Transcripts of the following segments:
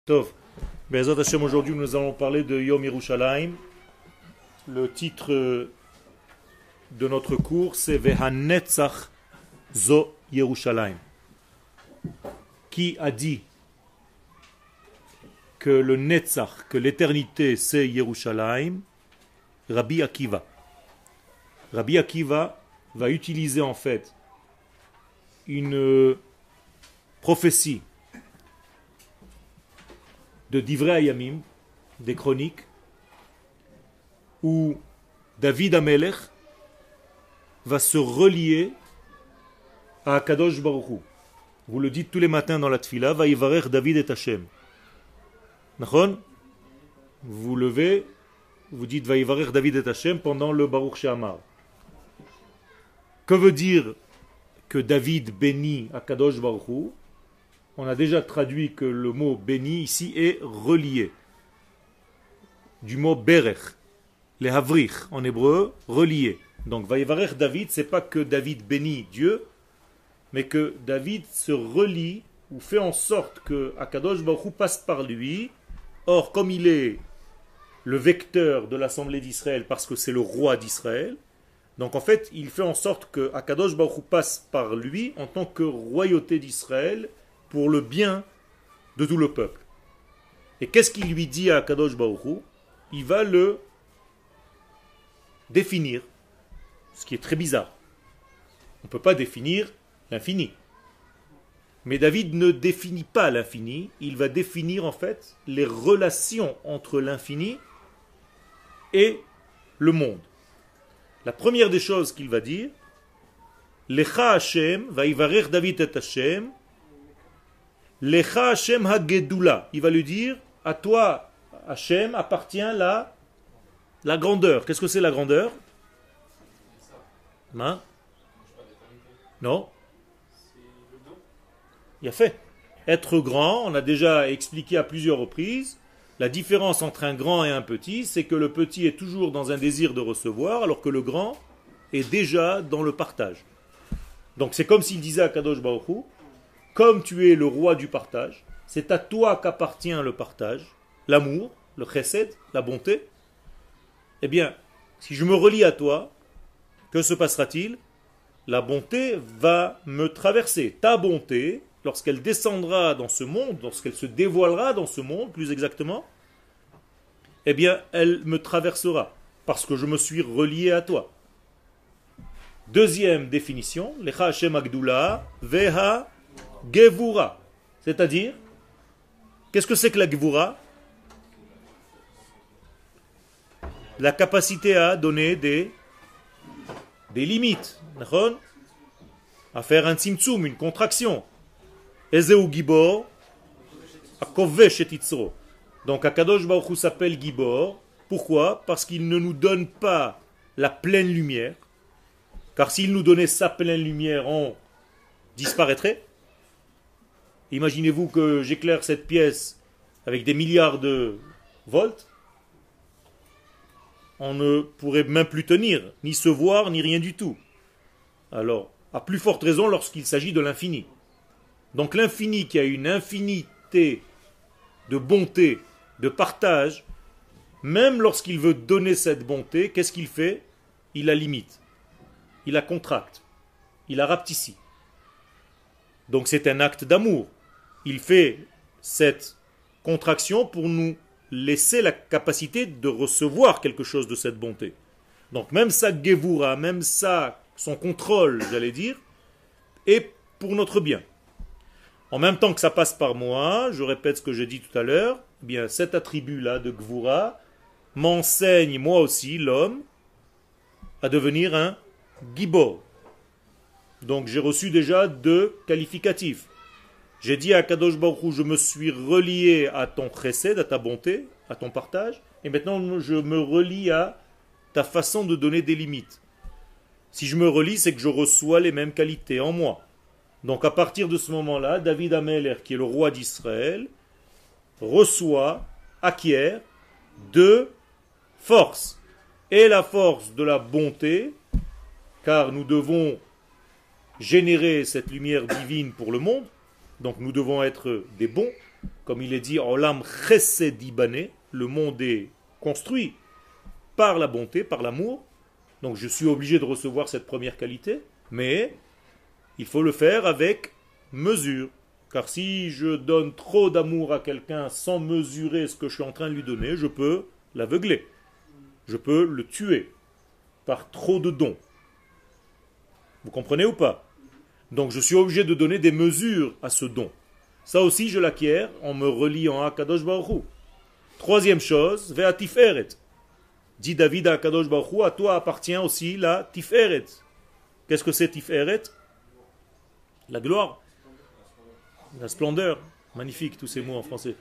Tov. Be'ezrat Hashem, aujourd'hui nous allons parler de Yom Yerushalayim. Le titre de notre cours c'est Vehanetzach Zo Yerushalayim. Qui a dit que le Netzach, que l'éternité c'est Yerushalayim? Rabbi Akiva. Rabbi Akiva va utiliser en fait une prophétie de Divrei Hayamim, des chroniques, où David Amelech va se relier à Akadosh Baruch Hu. Vous le dites tous les matins dans la Tfila, Vayivarech David et Hashem. Nachon? Vous levez, vous dites Vayivarech David et Hashem pendant le Baruch She'amar. Que veut dire que David bénit Akadosh Baruch Hu? On a déjà traduit que le mot béni ici est relié. Du mot berech, les havrich en hébreu, relié. Donc Vayivarech David, c'est pas que David bénit Dieu, mais que David se relie ou fait en sorte que Akadosh Baruch Hu passe par lui. Or, comme il est le vecteur de l'assemblée d'Israël parce que c'est le roi d'Israël, donc en fait, il fait en sorte que Akadosh Baruch Hu passe par lui en tant que royauté d'Israël pour le bien de tout le peuple. Et qu'est-ce qu'il lui dit à Akadosh Baruch Hu? Il va le définir, ce qui est très bizarre. On ne peut pas définir l'infini. Mais David ne définit pas l'infini, il va définir en fait les relations entre l'infini et le monde. La première des choses qu'il va dire, Lecha Hashem, Vayivarech David et Hashem, Lecha Hashem ha-gedula. Il va lui dire, à toi, Hashem, appartient la grandeur. Qu'est-ce que c'est la grandeur? Hein? Non? Il a fait. Être grand, on a déjà expliqué à plusieurs reprises, la différence entre un grand et un petit, c'est que le petit est toujours dans un désir de recevoir, alors que le grand est déjà dans le partage. Donc c'est comme s'il disait à Kadosh Baruch Hu, comme tu es le roi du partage, c'est à toi qu'appartient le partage, l'amour, le chesed, la bonté. Eh bien, si je me relie à toi, que se passera-t-il? La bonté va me traverser. Ta bonté, lorsqu'elle descendra dans ce monde, lorsqu'elle se dévoilera dans ce monde, plus exactement, eh bien, elle me traversera, parce que je me suis relié à toi. Deuxième définition, Lecha Hashem Agdula, Veha Gevura, c'est-à-dire, qu'est-ce que c'est que la Gevura? La capacité à donner des limites, à faire un tzimtzum, une contraction. Ezeu Gibor, Akovesh et Itzro. Donc Akadosh Baruch Hu s'appelle Gibor. Pourquoi? Parce qu'il ne nous donne pas la pleine lumière. Car s'il nous donnait sa pleine lumière, on disparaîtrait. Imaginez-vous que j'éclaire cette pièce avec des milliards de volts. On ne pourrait même plus tenir, ni se voir, ni rien du tout. Alors, à plus forte raison lorsqu'il s'agit de l'infini. Donc l'infini qui a une infinité de bonté, de partage, même lorsqu'il veut donner cette bonté, qu'est-ce qu'il fait? Il la limite, il la contracte, il la rapetissit. Donc c'est un acte d'amour. Il fait cette contraction pour nous laisser la capacité de recevoir quelque chose de cette bonté. Donc même sa gevura, même son contrôle, j'allais dire, est pour notre bien. En même temps que ça passe par moi, je répète ce que j'ai dit tout à l'heure, eh bien cet attribut-là de gvura m'enseigne moi aussi, l'homme, à devenir un gibor. Donc j'ai reçu déjà 2 qualificatifs. J'ai dit à Kadosh Baruch Hu, je me suis relié à ton chesed, à ta bonté, à ton partage, et maintenant je me relie à ta façon de donner des limites. Si je me relie, c'est que je reçois les mêmes qualités en moi. Donc à partir de ce moment-là, David Amelech, qui est le roi d'Israël, acquiert 2 forces. Et la force de la bonté, car nous devons générer cette lumière divine pour le monde, donc nous devons être des bons, comme il est dit, Olam chesed ibane, le monde est construit par la bonté, par l'amour. Donc je suis obligé de recevoir cette première qualité, mais il faut le faire avec mesure. Car si je donne trop d'amour à quelqu'un sans mesurer ce que je suis en train de lui donner, je peux l'aveugler. Je peux le tuer par trop de dons. Vous comprenez ou pas? Donc je suis obligé de donner des mesures à ce don. Ça aussi je l'acquiers en me reliant à Kadosh Baruch Hu. Troisième chose, Ve'a Tiferet. Dit David à Kadosh Baruch Hu, à toi appartient aussi la Tiferet. Qu'est-ce que c'est Tiferet? La gloire, la splendeur. Magnifique tous ces mots en français.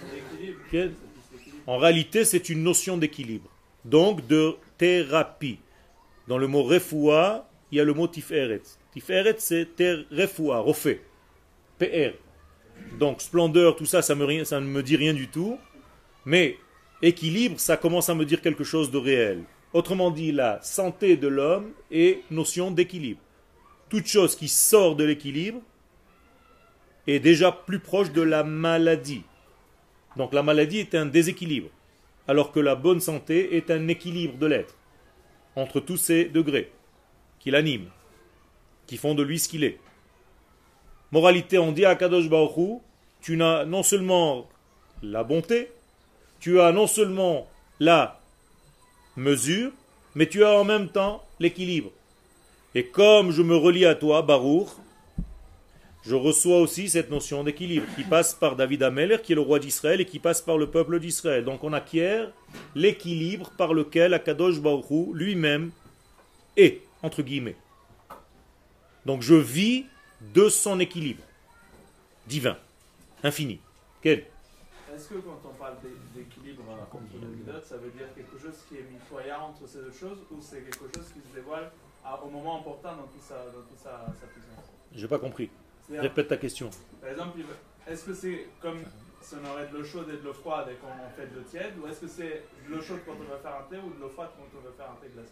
En réalité, c'est une notion d'équilibre. Donc de thérapie. Dans le mot refoua, il y a le mot tiferet. Tiferet, c'est refoua, refait. PR. Donc splendeur, tout ça, ça ne me dit rien du tout. Mais équilibre, ça commence à me dire quelque chose de réel. Autrement dit, la santé de l'homme est notion d'équilibre. Toute chose qui sort de l'équilibre est déjà plus proche de la maladie. Donc la maladie est un déséquilibre, alors que la bonne santé est un équilibre de l'être, entre tous ces degrés qui l'animent, qui font de lui ce qu'il est. Moralité, on dit à Kadosh Baruch Hu, tu as non seulement la bonté, tu as non seulement la mesure, mais tu as en même temps l'équilibre. Et comme je me relie à toi, Baruch, je reçois aussi cette notion d'équilibre qui passe par David Ameler, qui est le roi d'Israël, et qui passe par le peuple d'Israël. Donc on acquiert l'équilibre par lequel Akadosh Baruch Hu lui-même est, entre guillemets. Donc je vis de son équilibre divin, infini. Quel? Est-ce que quand on parle d'équilibre entre les midotes, ça veut dire quelque chose qui est mitoyen entre ces deux choses, ou c'est quelque chose qui se dévoile au moment important dans toute sa puissance? Je n'ai pas compris. Répète ta question. Par exemple, est-ce que c'est comme si on aurait de l'eau chaude et de l'eau froide et qu'on fait de l'eau tiède, ou est-ce que c'est de l'eau chaude quand on veut faire un thé ou de l'eau froide quand on veut faire un thé glacé?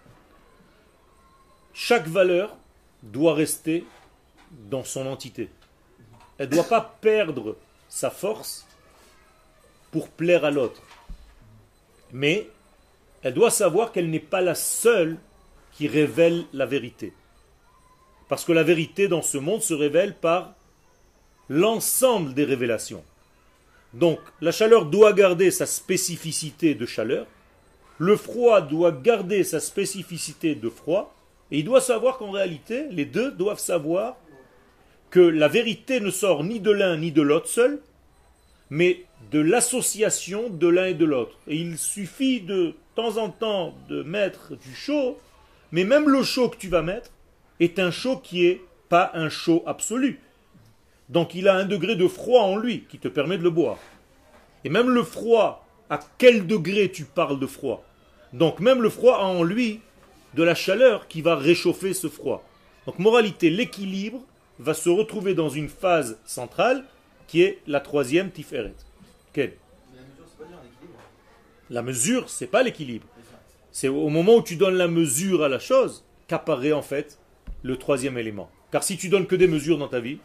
Chaque valeur doit rester dans son entité. Elle ne doit pas perdre sa force pour plaire à l'autre. Mais elle doit savoir qu'elle n'est pas la seule qui révèle la vérité. Parce que la vérité dans ce monde se révèle par l'ensemble des révélations. Donc la chaleur doit garder sa spécificité de chaleur, le froid doit garder sa spécificité de froid, et il doit savoir qu'en réalité, les deux doivent savoir que la vérité ne sort ni de l'un ni de l'autre seul, mais de l'association de l'un et de l'autre. Et il suffit de temps en temps de mettre du chaud, mais même le chaud que tu vas mettre est un chaud qui n'est pas un chaud absolu. Donc il a un degré de froid en lui qui te permet de le boire. Et même le froid, à quel degré tu parles de froid? Donc même le froid a en lui de la chaleur qui va réchauffer ce froid. Donc moralité, l'équilibre va se retrouver dans une phase centrale qui est la troisième Tiferet. Quelle? La mesure, c'est pas l'équilibre. C'est au moment où tu donnes la mesure à la chose qu'apparaît en fait le troisième élément. Car si tu donnes que des mesures dans ta vie,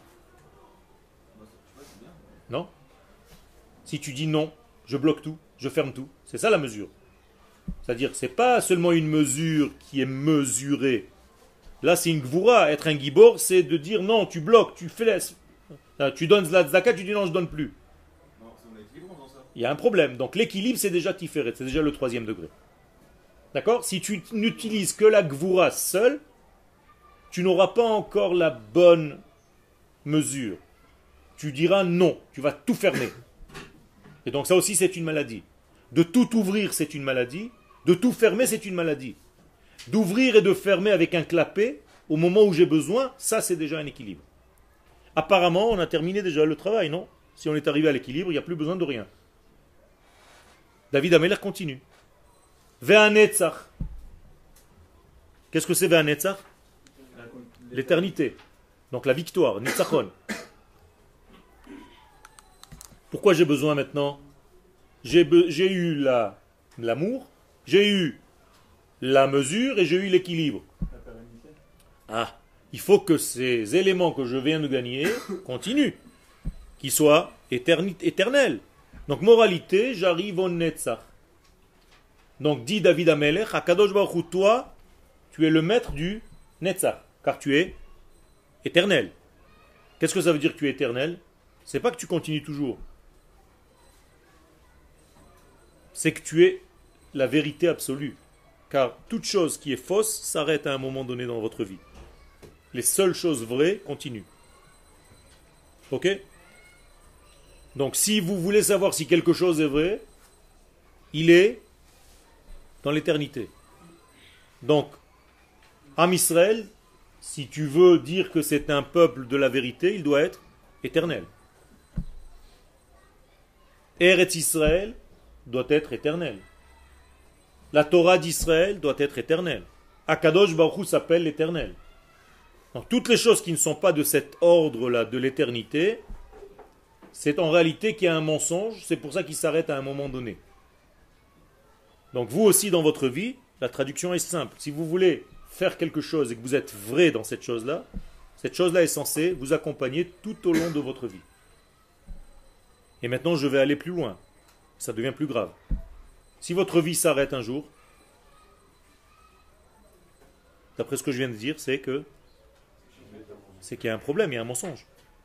non? Si tu dis non, je bloque tout, je ferme tout, c'est ça la mesure. C'est-à-dire, c'est pas seulement une mesure qui est mesurée. Là, c'est une gvoura. Être un gibor, c'est de dire non, tu bloques, tu laisses. Tu donnes la tzedaka, tu dis non, je donne plus. Il y a un problème. Donc l'équilibre, c'est déjà tiferet, c'est déjà le troisième degré. D'accord? Si tu n'utilises que la gvoura seule, tu n'auras pas encore la bonne mesure. Tu diras non, tu vas tout fermer. Et donc ça aussi, c'est une maladie. De tout ouvrir, c'est une maladie. De tout fermer, c'est une maladie. D'ouvrir et de fermer avec un clapet, au moment où j'ai besoin, ça c'est déjà un équilibre. Apparemment, on a terminé déjà le travail, non? Si on est arrivé à l'équilibre, il n'y a plus besoin de rien. David Ameler continue. Ve'anetzach. Qu'est-ce que c'est Ve'anetzach? L'éternité. Donc la victoire, Nitzachon. Pourquoi j'ai besoin maintenant? J'ai eu l'amour, j'ai eu la mesure et j'ai eu l'équilibre. Ah, il faut que ces éléments que je viens de gagner continuent. qui soit éternel. Donc, moralité, j'arrive au Netzach. Donc, dit David Amelech, Akadosh Baruch Hu, toi, tu es le maître du Netzach, car tu es éternel. Qu'est-ce que ça veut dire que tu es éternel? C'est pas que tu continues toujours. C'est que tu es la vérité absolue. Car toute chose qui est fausse s'arrête à un moment donné dans votre vie. Les seules choses vraies continuent. Ok? Donc si vous voulez savoir si quelque chose est vrai, il est dans l'éternité. Donc, Am Israël, si tu veux dire que c'est un peuple de la vérité, il doit être éternel. Eretz Israël doit être éternel. La Torah d'Israël doit être éternelle. Akadosh Baruch Hu s'appelle l'éternel. Donc toutes les choses qui ne sont pas de cet ordre-là, de l'éternité, c'est en réalité qu'il y a un mensonge, c'est pour ça qu'il s'arrête à un moment donné. Donc vous aussi dans votre vie, la traduction est simple. Si vous voulez faire quelque chose et que vous êtes vrai dans cette chose-là est censée vous accompagner tout au long de votre vie. Et maintenant je vais aller plus loin. Ça devient plus grave. Si votre vie s'arrête un jour, d'après ce que je viens de dire, c'est qu'il y a un problème, il y a un mensonge.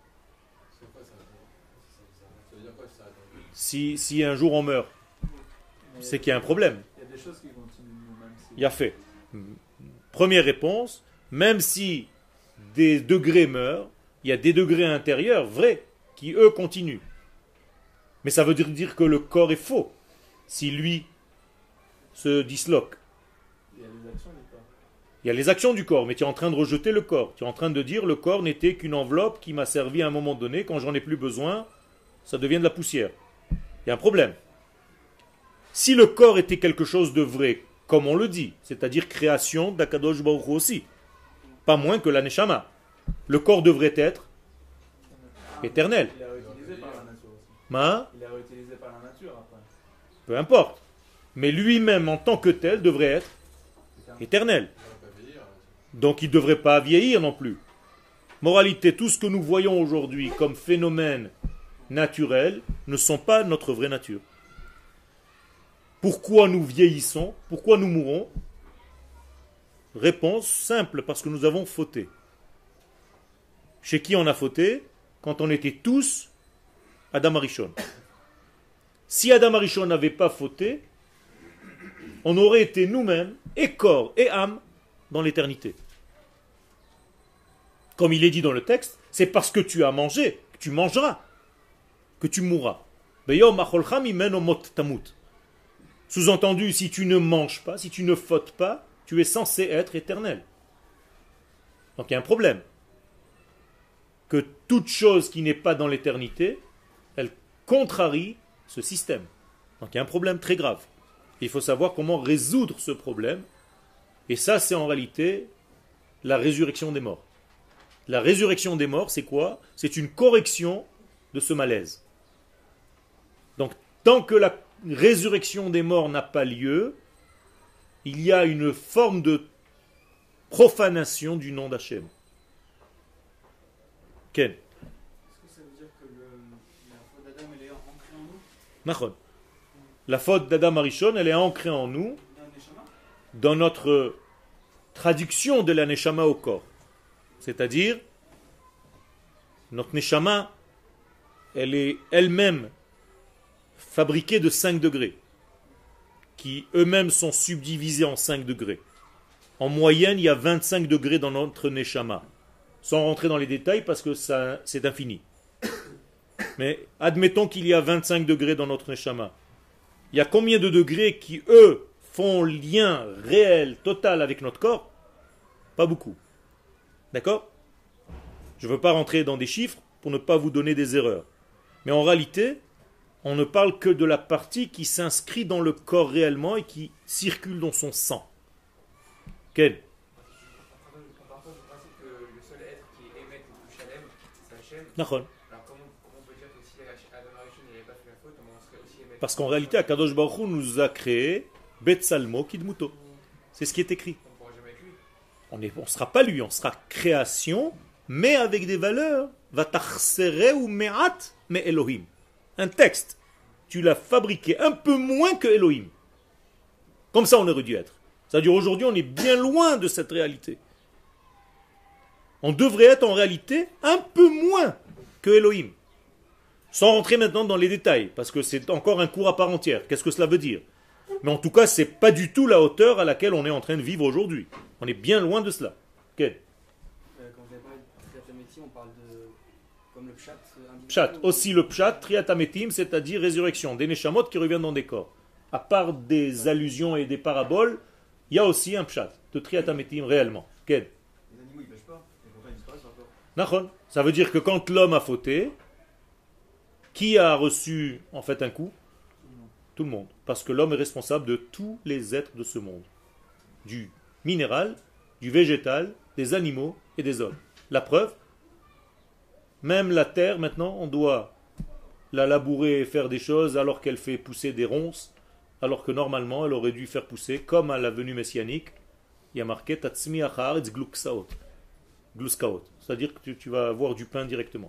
Si un jour on meurt, c'est qu'il y a un problème. Il y a des choses qui continuent, même si... Il y a fait. Première réponse, même si des degrés meurent, il y a des degrés intérieurs vrais qui eux continuent. Mais ça veut dire que le corps est faux si lui se disloque. Il y a les actions du corps. Il y a les actions du corps, mais tu es en train de rejeter le corps. Tu es en train de dire le corps n'était qu'une enveloppe qui m'a servi à un moment donné, quand j'en ai plus besoin, ça devient de la poussière. Il y a un problème. Si le corps était quelque chose de vrai, comme on le dit, c'est-à-dire création d'Akadosh Baruch Hu aussi, pas moins que la Neshama, le corps devrait être éternel. Il est réutilisé par la nature aussi. Il est réutilisé par la nature après. Peu importe. Mais lui-même en tant que tel devrait être éternel. Donc il ne devrait pas vieillir non plus. Moralité, tout ce que nous voyons aujourd'hui comme phénomènes naturels ne sont pas notre vraie nature. Pourquoi nous vieillissons? Pourquoi nous mourons? Réponse simple, parce que nous avons fauté. Chez qui on a fauté? Quand on était tous Adam Arishon. Si Adam Arishon n'avait pas fauté, on aurait été nous-mêmes, et corps et âme, dans l'éternité. Comme il est dit dans le texte, c'est parce que tu as mangé, que tu mangeras, que tu mourras. Sous-entendu, si tu ne manges pas, si tu ne fautes pas, tu es censé être éternel. Donc il y a un problème. Que toute chose qui n'est pas dans l'éternité, elle contrarie ce système. Donc il y a un problème très grave. Il faut savoir comment résoudre ce problème. Et ça, c'est en réalité la résurrection des morts. La résurrection des morts, c'est quoi? C'est une correction de ce malaise. Donc, tant que la résurrection des morts n'a pas lieu, il y a une forme de profanation du nom d'Hachem. Ken? Est-ce que ça veut dire que la faute d'Adam, elle est ancrée en nous? Nachon. La faute d'Adam Arishon, elle est ancrée en nous, dans notre traduction de la Neshama au corps. C'est-à-dire, notre Neshama, elle est elle-même fabriquée de 5 degrés, qui eux-mêmes sont subdivisés en 5 degrés. En moyenne, il y a 25 degrés dans notre Neshama. Sans rentrer dans les détails, parce que ça, c'est infini. Mais admettons qu'il y a 25 degrés dans notre Neshama. Il y a combien de degrés qui, eux, font lien réel, total avec notre corps? Pas beaucoup. D'accord? Je ne veux pas rentrer dans des chiffres pour ne pas vous donner des erreurs. Mais en réalité, on ne parle que de la partie qui s'inscrit dans le corps réellement et qui circule dans son sang. Quel? On part du principe que le seul être qui émet le plus Shalem, c'est Hachem. Nachon. Alors comment on peut dire que si Adam Arishon n'avait pas fait la faute, on serait aussi émettre? Parce qu'en réalité, Akadosh Baruch Hu nous a créé Betsalmo Kidmuto. C'est ce qui est écrit. On ne pourra jamais être lui. On ne sera pas lui, on sera création, mais avec des valeurs Vatachsereu me'at me Elohim. Un texte. Tu l'as fabriqué un peu moins que Elohim. Comme ça on aurait dû être. C'est-à-dire aujourd'hui on est bien loin de cette réalité. On devrait être en réalité un peu moins que Elohim. Sans rentrer maintenant dans les détails, parce que c'est encore un cours à part entière. Qu'est-ce que cela veut dire? Mais en tout cas, ce n'est pas du tout la hauteur à laquelle on est en train de vivre aujourd'hui. On est bien loin de cela. Okay. Quand vous avez parlé de Triataméti, on parle de... comme le pshat Pshat, aussi le pshat, triatametim, c'est-à-dire résurrection, des neshamot qui reviennent dans des corps. À part des allusions et des paraboles, il y a aussi un pshat de triatametim réellement. Okay. Les animaux ils pêchent pas, et pourtant ils disparaissent encore. Nachon. Ça veut dire que quand l'homme a fauté, qui a reçu en fait un coup? Tout le monde. Parce que l'homme est responsable de tous les êtres de ce monde. Du minéral, du végétal, des animaux et des hommes. La preuve, même la terre maintenant, on doit la labourer et faire des choses alors qu'elle fait pousser des ronces, alors que normalement elle aurait dû faire pousser, comme à la venue messianique, il y a marqué Tatsmi Acharetz Gluksaot. Gluskaot. C'est-à-dire que tu vas avoir du pain directement.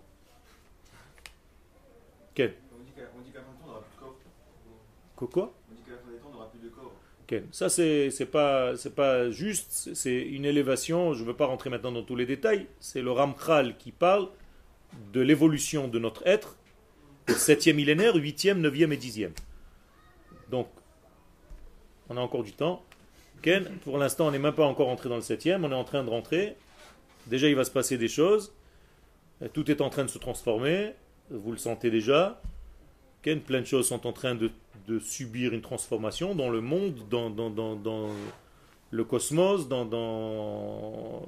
Quel? On dit qu'à la fin des temps on n'aura plus de corps. Quoi? On dit qu'à la fin des temps on n'aura plus de corps. Okay. Ça, c'est pas juste, c'est une élévation, je ne veux pas rentrer maintenant dans tous les détails, c'est le Ramchal qui parle de l'évolution de notre être, 7e millénaire, 8e, 9e et 10e. Donc, on a encore du temps. Okay. Pour l'instant, on n'est même pas encore entré dans le 7e, on est en train de rentrer. Déjà, il va se passer des choses. Tout est en train de se transformer, vous le sentez déjà. Okay. Plein de choses sont en train de subir une transformation dans le monde, dans le cosmos, dans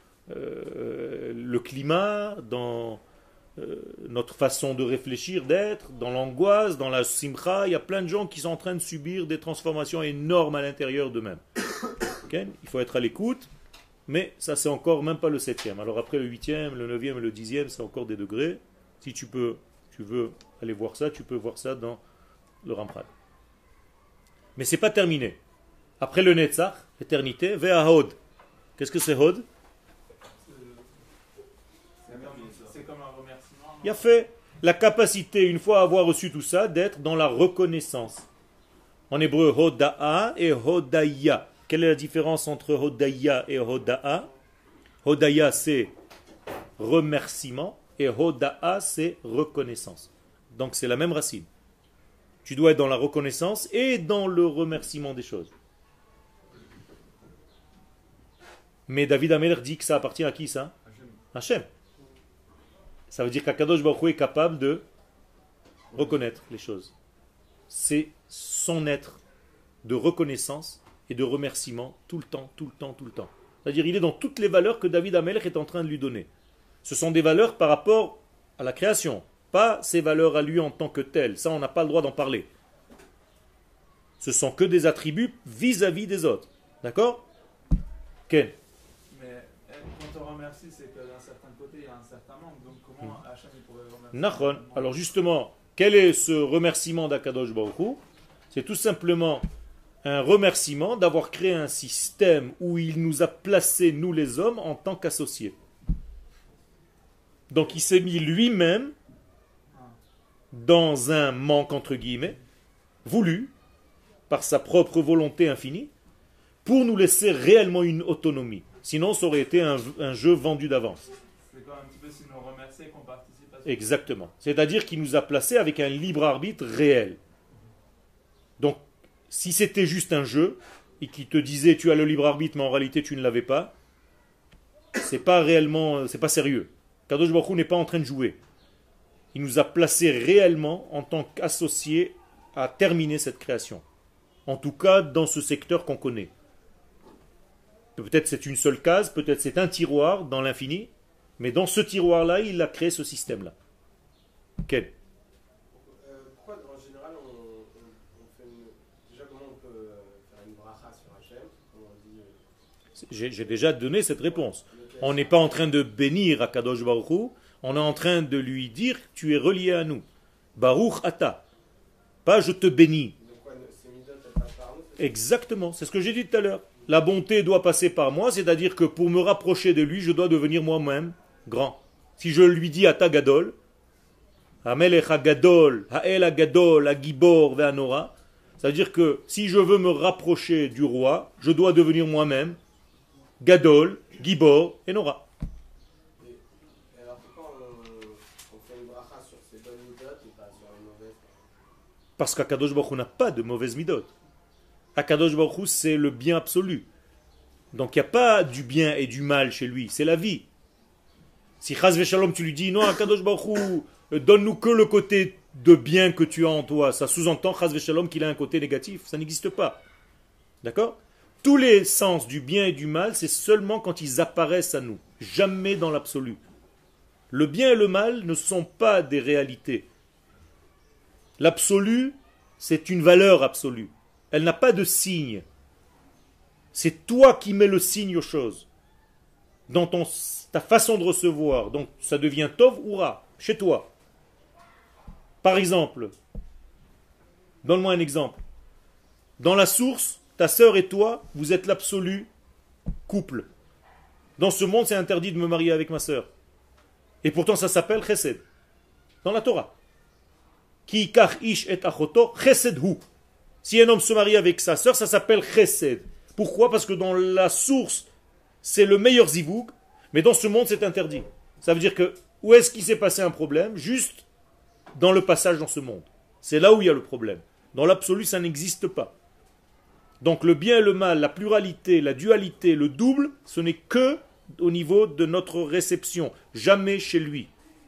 le climat, dans notre façon de réfléchir, d'être, dans l'angoisse, dans la simcha. Il y a plein de gens qui sont en train de subir des transformations énormes à l'intérieur d'eux-mêmes. Okay? Il faut être à l'écoute, mais ça c'est encore même pas le 7e. Alors après le 8e, le 9e et le 10e, c'est encore des degrés. Si tu veux aller voir ça, tu peux voir ça dans le Ramchal. Mais c'est pas terminé. Après le Netzach, éternité, Ve'a Hod. Qu'est-ce que c'est Hod? C'est comme un remerciement. Il a fait la capacité, une fois avoir reçu tout ça, d'être dans la reconnaissance. En hébreu, Hoda'a et Hodaya. Quelle est la différence entre Hodaya et Hoda'a? Hodaya, c'est remerciement, et Hoda'a, c'est reconnaissance. Donc c'est la même racine. Tu dois être dans la reconnaissance et dans le remerciement des choses. Mais David Ameler dit que ça appartient à qui ça? Hachem. Ça veut dire qu'Akadosh Baruch Hu est capable de reconnaître les choses. C'est son être de reconnaissance et de remerciement tout le temps, tout le temps, tout le temps. C'est-à-dire il est dans toutes les valeurs que David Ameler est en train de lui donner. Ce sont des valeurs par rapport à la création. Pas ses valeurs à lui en tant que telles. Ça, on n'a pas le droit d'en parler. Ce sont que des attributs vis-à-vis des autres. D'accord? Ken? Mais quand on remercie, c'est que d'un certain côté, il y a un certain manque. Donc comment Hachem pourrait remercier? Nachon. Alors justement, quel est ce remerciement d'Akadosh Baruch Hu? C'est tout simplement un remerciement d'avoir créé un système où il nous a placés, nous les hommes, en tant qu'associés. Donc il s'est mis lui-même dans un manque, entre guillemets, voulu, par sa propre volonté infinie, pour nous laisser réellement une autonomie. Sinon, ça aurait été un jeu vendu d'avance. C'est comme un petit peu si nous remercier qu'on participe à ce... Exactement. C'est-à-dire qu'il nous a placés avec un libre arbitre réel. Donc, si c'était juste un jeu, et qu'il te disait tu as le libre arbitre, mais en réalité tu ne l'avais pas, c'est pas réellement, c'est pas sérieux. Kadosh Baruch Hu n'est pas en train de jouer. Il nous a placés réellement en tant qu'associés à terminer cette création. En tout cas, dans ce secteur qu'on connaît. Peut-être c'est une seule case, peut-être c'est un tiroir dans l'infini, mais dans ce tiroir-là, il a créé ce système-là. Quel? Pourquoi, en général, on fait déjà comment on peut faire une bracha sur Hachem? J'ai déjà donné cette réponse. On n'est pas en train de bénir Akadosh Baruch Hu, on est en train de lui dire tu es relié à nous. Baruch Ata. Pas je te bénis. Exactement, c'est ce que j'ai dit tout à l'heure. La bonté doit passer par moi, c'est-à-dire que pour me rapprocher de lui, je dois devenir moi-même grand. Si je lui dis Ata Gadol, Hamelech Gadol, Hael Gadol, Agibor Ve'anora, ça veut dire que si je veux me rapprocher du roi, je dois devenir moi-même Gadol, Gibor et Nora. Et alors pourquoi on fait une bracha sur ces bonnes midotes et pas sur les mauvaises? Parce qu'Akadosh Baruch Hu n'a pas de mauvaise midot. Akadosh Baruch Hu, c'est le bien absolu. Donc il n'y a pas du bien et du mal chez lui, c'est la vie. Si Chaz Veshalom tu lui dis non, Akadosh Baruch Hu, donne-nous que le côté de bien que tu as en toi, ça sous-entend Chaz Veshalom qu'il a un côté négatif, ça n'existe pas. D'accord? Tous les sens du bien et du mal, c'est seulement quand ils apparaissent à nous, jamais dans l'absolu. Le bien et le mal ne sont pas des réalités. L'absolu, c'est une valeur absolue. Elle n'a pas de signe. C'est toi qui mets le signe aux choses. Dans ta façon de recevoir. Donc ça devient tov ou ra, chez toi. Par exemple, donne-moi un exemple. Dans la source, ta sœur et toi, vous êtes l'absolu couple. Dans ce monde, c'est interdit de me marier avec ma sœur. Et pourtant, ça s'appelle chesed. Dans la Torah. Ki kach ish et achoto chesed hu. Si un homme se marie avec sa sœur, ça s'appelle chesed. Pourquoi? Parce que dans la source, c'est le meilleur zivoug, mais dans ce monde, c'est interdit. Ça veut dire que, où est-ce qu'il s'est passé un problème? Juste dans le passage dans ce monde. C'est là où il y a le problème. Dans l'absolu, ça n'existe pas. Donc le bien et le mal, la pluralité, la dualité, le double, ce n'est que au niveau de notre réception, jamais chez lui.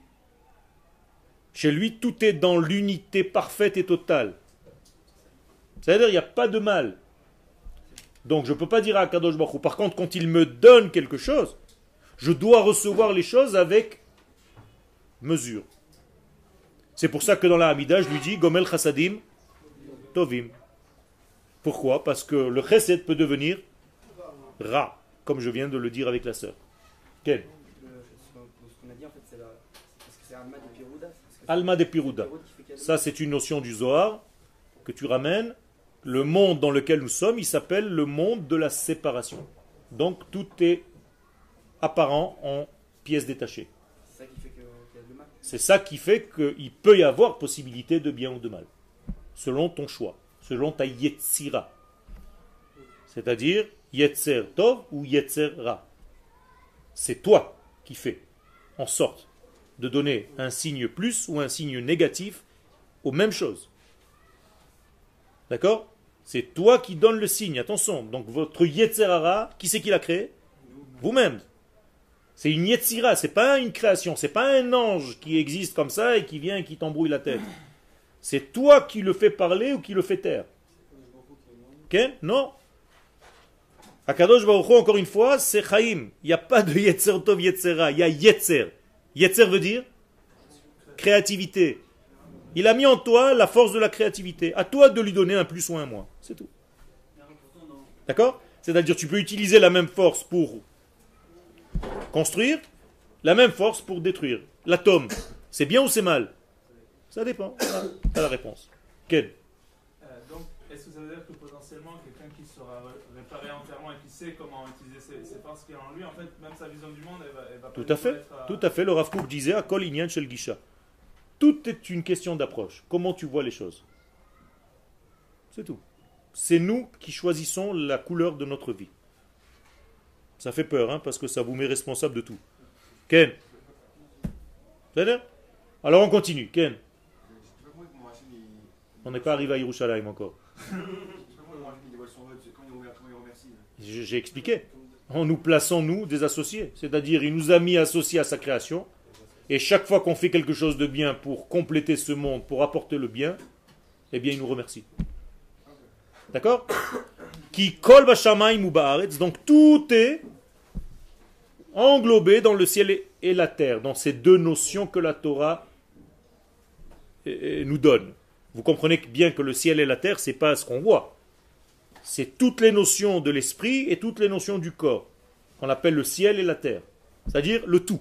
Chez lui, tout est dans l'unité parfaite et totale. C'est-à-dire, il n'y a pas de mal. Donc je ne peux pas dire à Kadosh Baruch Hu. Par contre, quand il me donne quelque chose, je dois recevoir les choses avec mesure. C'est pour ça que dans la Hamida, je lui dis Gomel Chassadim Tovim. Pourquoi? Parce que le chesed peut devenir ra, comme je viens de le dire avec la sœur. Quel? Ce qu'on a dit en fait, c'est parce que c'est Alma de Pirouda. Alma de Pirouda. Ça, c'est une notion du Zohar que tu ramènes. Le monde dans lequel nous sommes, il s'appelle le monde de la séparation. Donc tout est apparent en pièces détachées. C'est ça qui fait qu'il y a du mal. C'est ça qui fait qu'il peut y avoir possibilité de bien ou de mal. Selon ton choix, selon ta yetzira. C'est-à-dire yetzer tov ou yetzer ra. C'est toi qui fais en sorte de donner un signe plus ou un signe négatif aux mêmes choses. D'accord? C'est toi qui donnes le signe, attention. Donc votre Yetzerara, qui c'est qui l'a créé? Vous-même. C'est une Yetzira, c'est pas une création, c'est pas un ange qui existe comme ça et qui vient et qui t'embrouille la tête. C'est toi qui le fais parler ou qui le fais taire. Ok? Non. Akadosh Baruch Hu, encore une fois, c'est Chaim. Il n'y a pas de Yetzer Tov Yetzera, il y a Yetzer. Yetzer veut dire créativité. Il a mis en toi la force de la créativité. À toi de lui donner un plus ou un moins. C'est tout. D'accord? C'est-à-dire tu peux utiliser la même force pour construire, la même force pour détruire. L'atome, c'est bien ou c'est mal? Ça dépend. C'est la réponse. Quelle? Donc, est-ce que ça veut dire que potentiellement, quelqu'un qui sera réparé entièrement et qui sait comment utiliser ses forces qu'il y a en lui, en fait, même sa vision du monde, elle va pas Tout à fait. Tout à fait. Le Rav Kook disait Akol Inyan Shel Gisha. Tout est une question d'approche. Comment tu vois les choses? C'est tout. C'est nous qui choisissons la couleur de notre vie. Ça fait peur, hein, parce que ça vous met responsable de tout. Ken? C'est-à-dire? Alors on continue. Ken? On n'est pas arrivé à Yerushalayim encore. J'ai expliqué. Nous plaçons, nous, des associés. C'est-à-dire, il nous a mis associés à sa création. Et chaque fois qu'on fait quelque chose de bien pour compléter ce monde, pour apporter le bien, eh bien, il nous remercie. D'accord? Qui kol bashamayim ou ba'aretz. Donc, tout est englobé dans le ciel et la terre, dans ces deux notions que la Torah nous donne. Vous comprenez bien que le ciel et la terre, c'est pas ce qu'on voit. C'est toutes les notions de l'esprit et toutes les notions du corps. On appelle le ciel et la terre. C'est-à-dire le tout.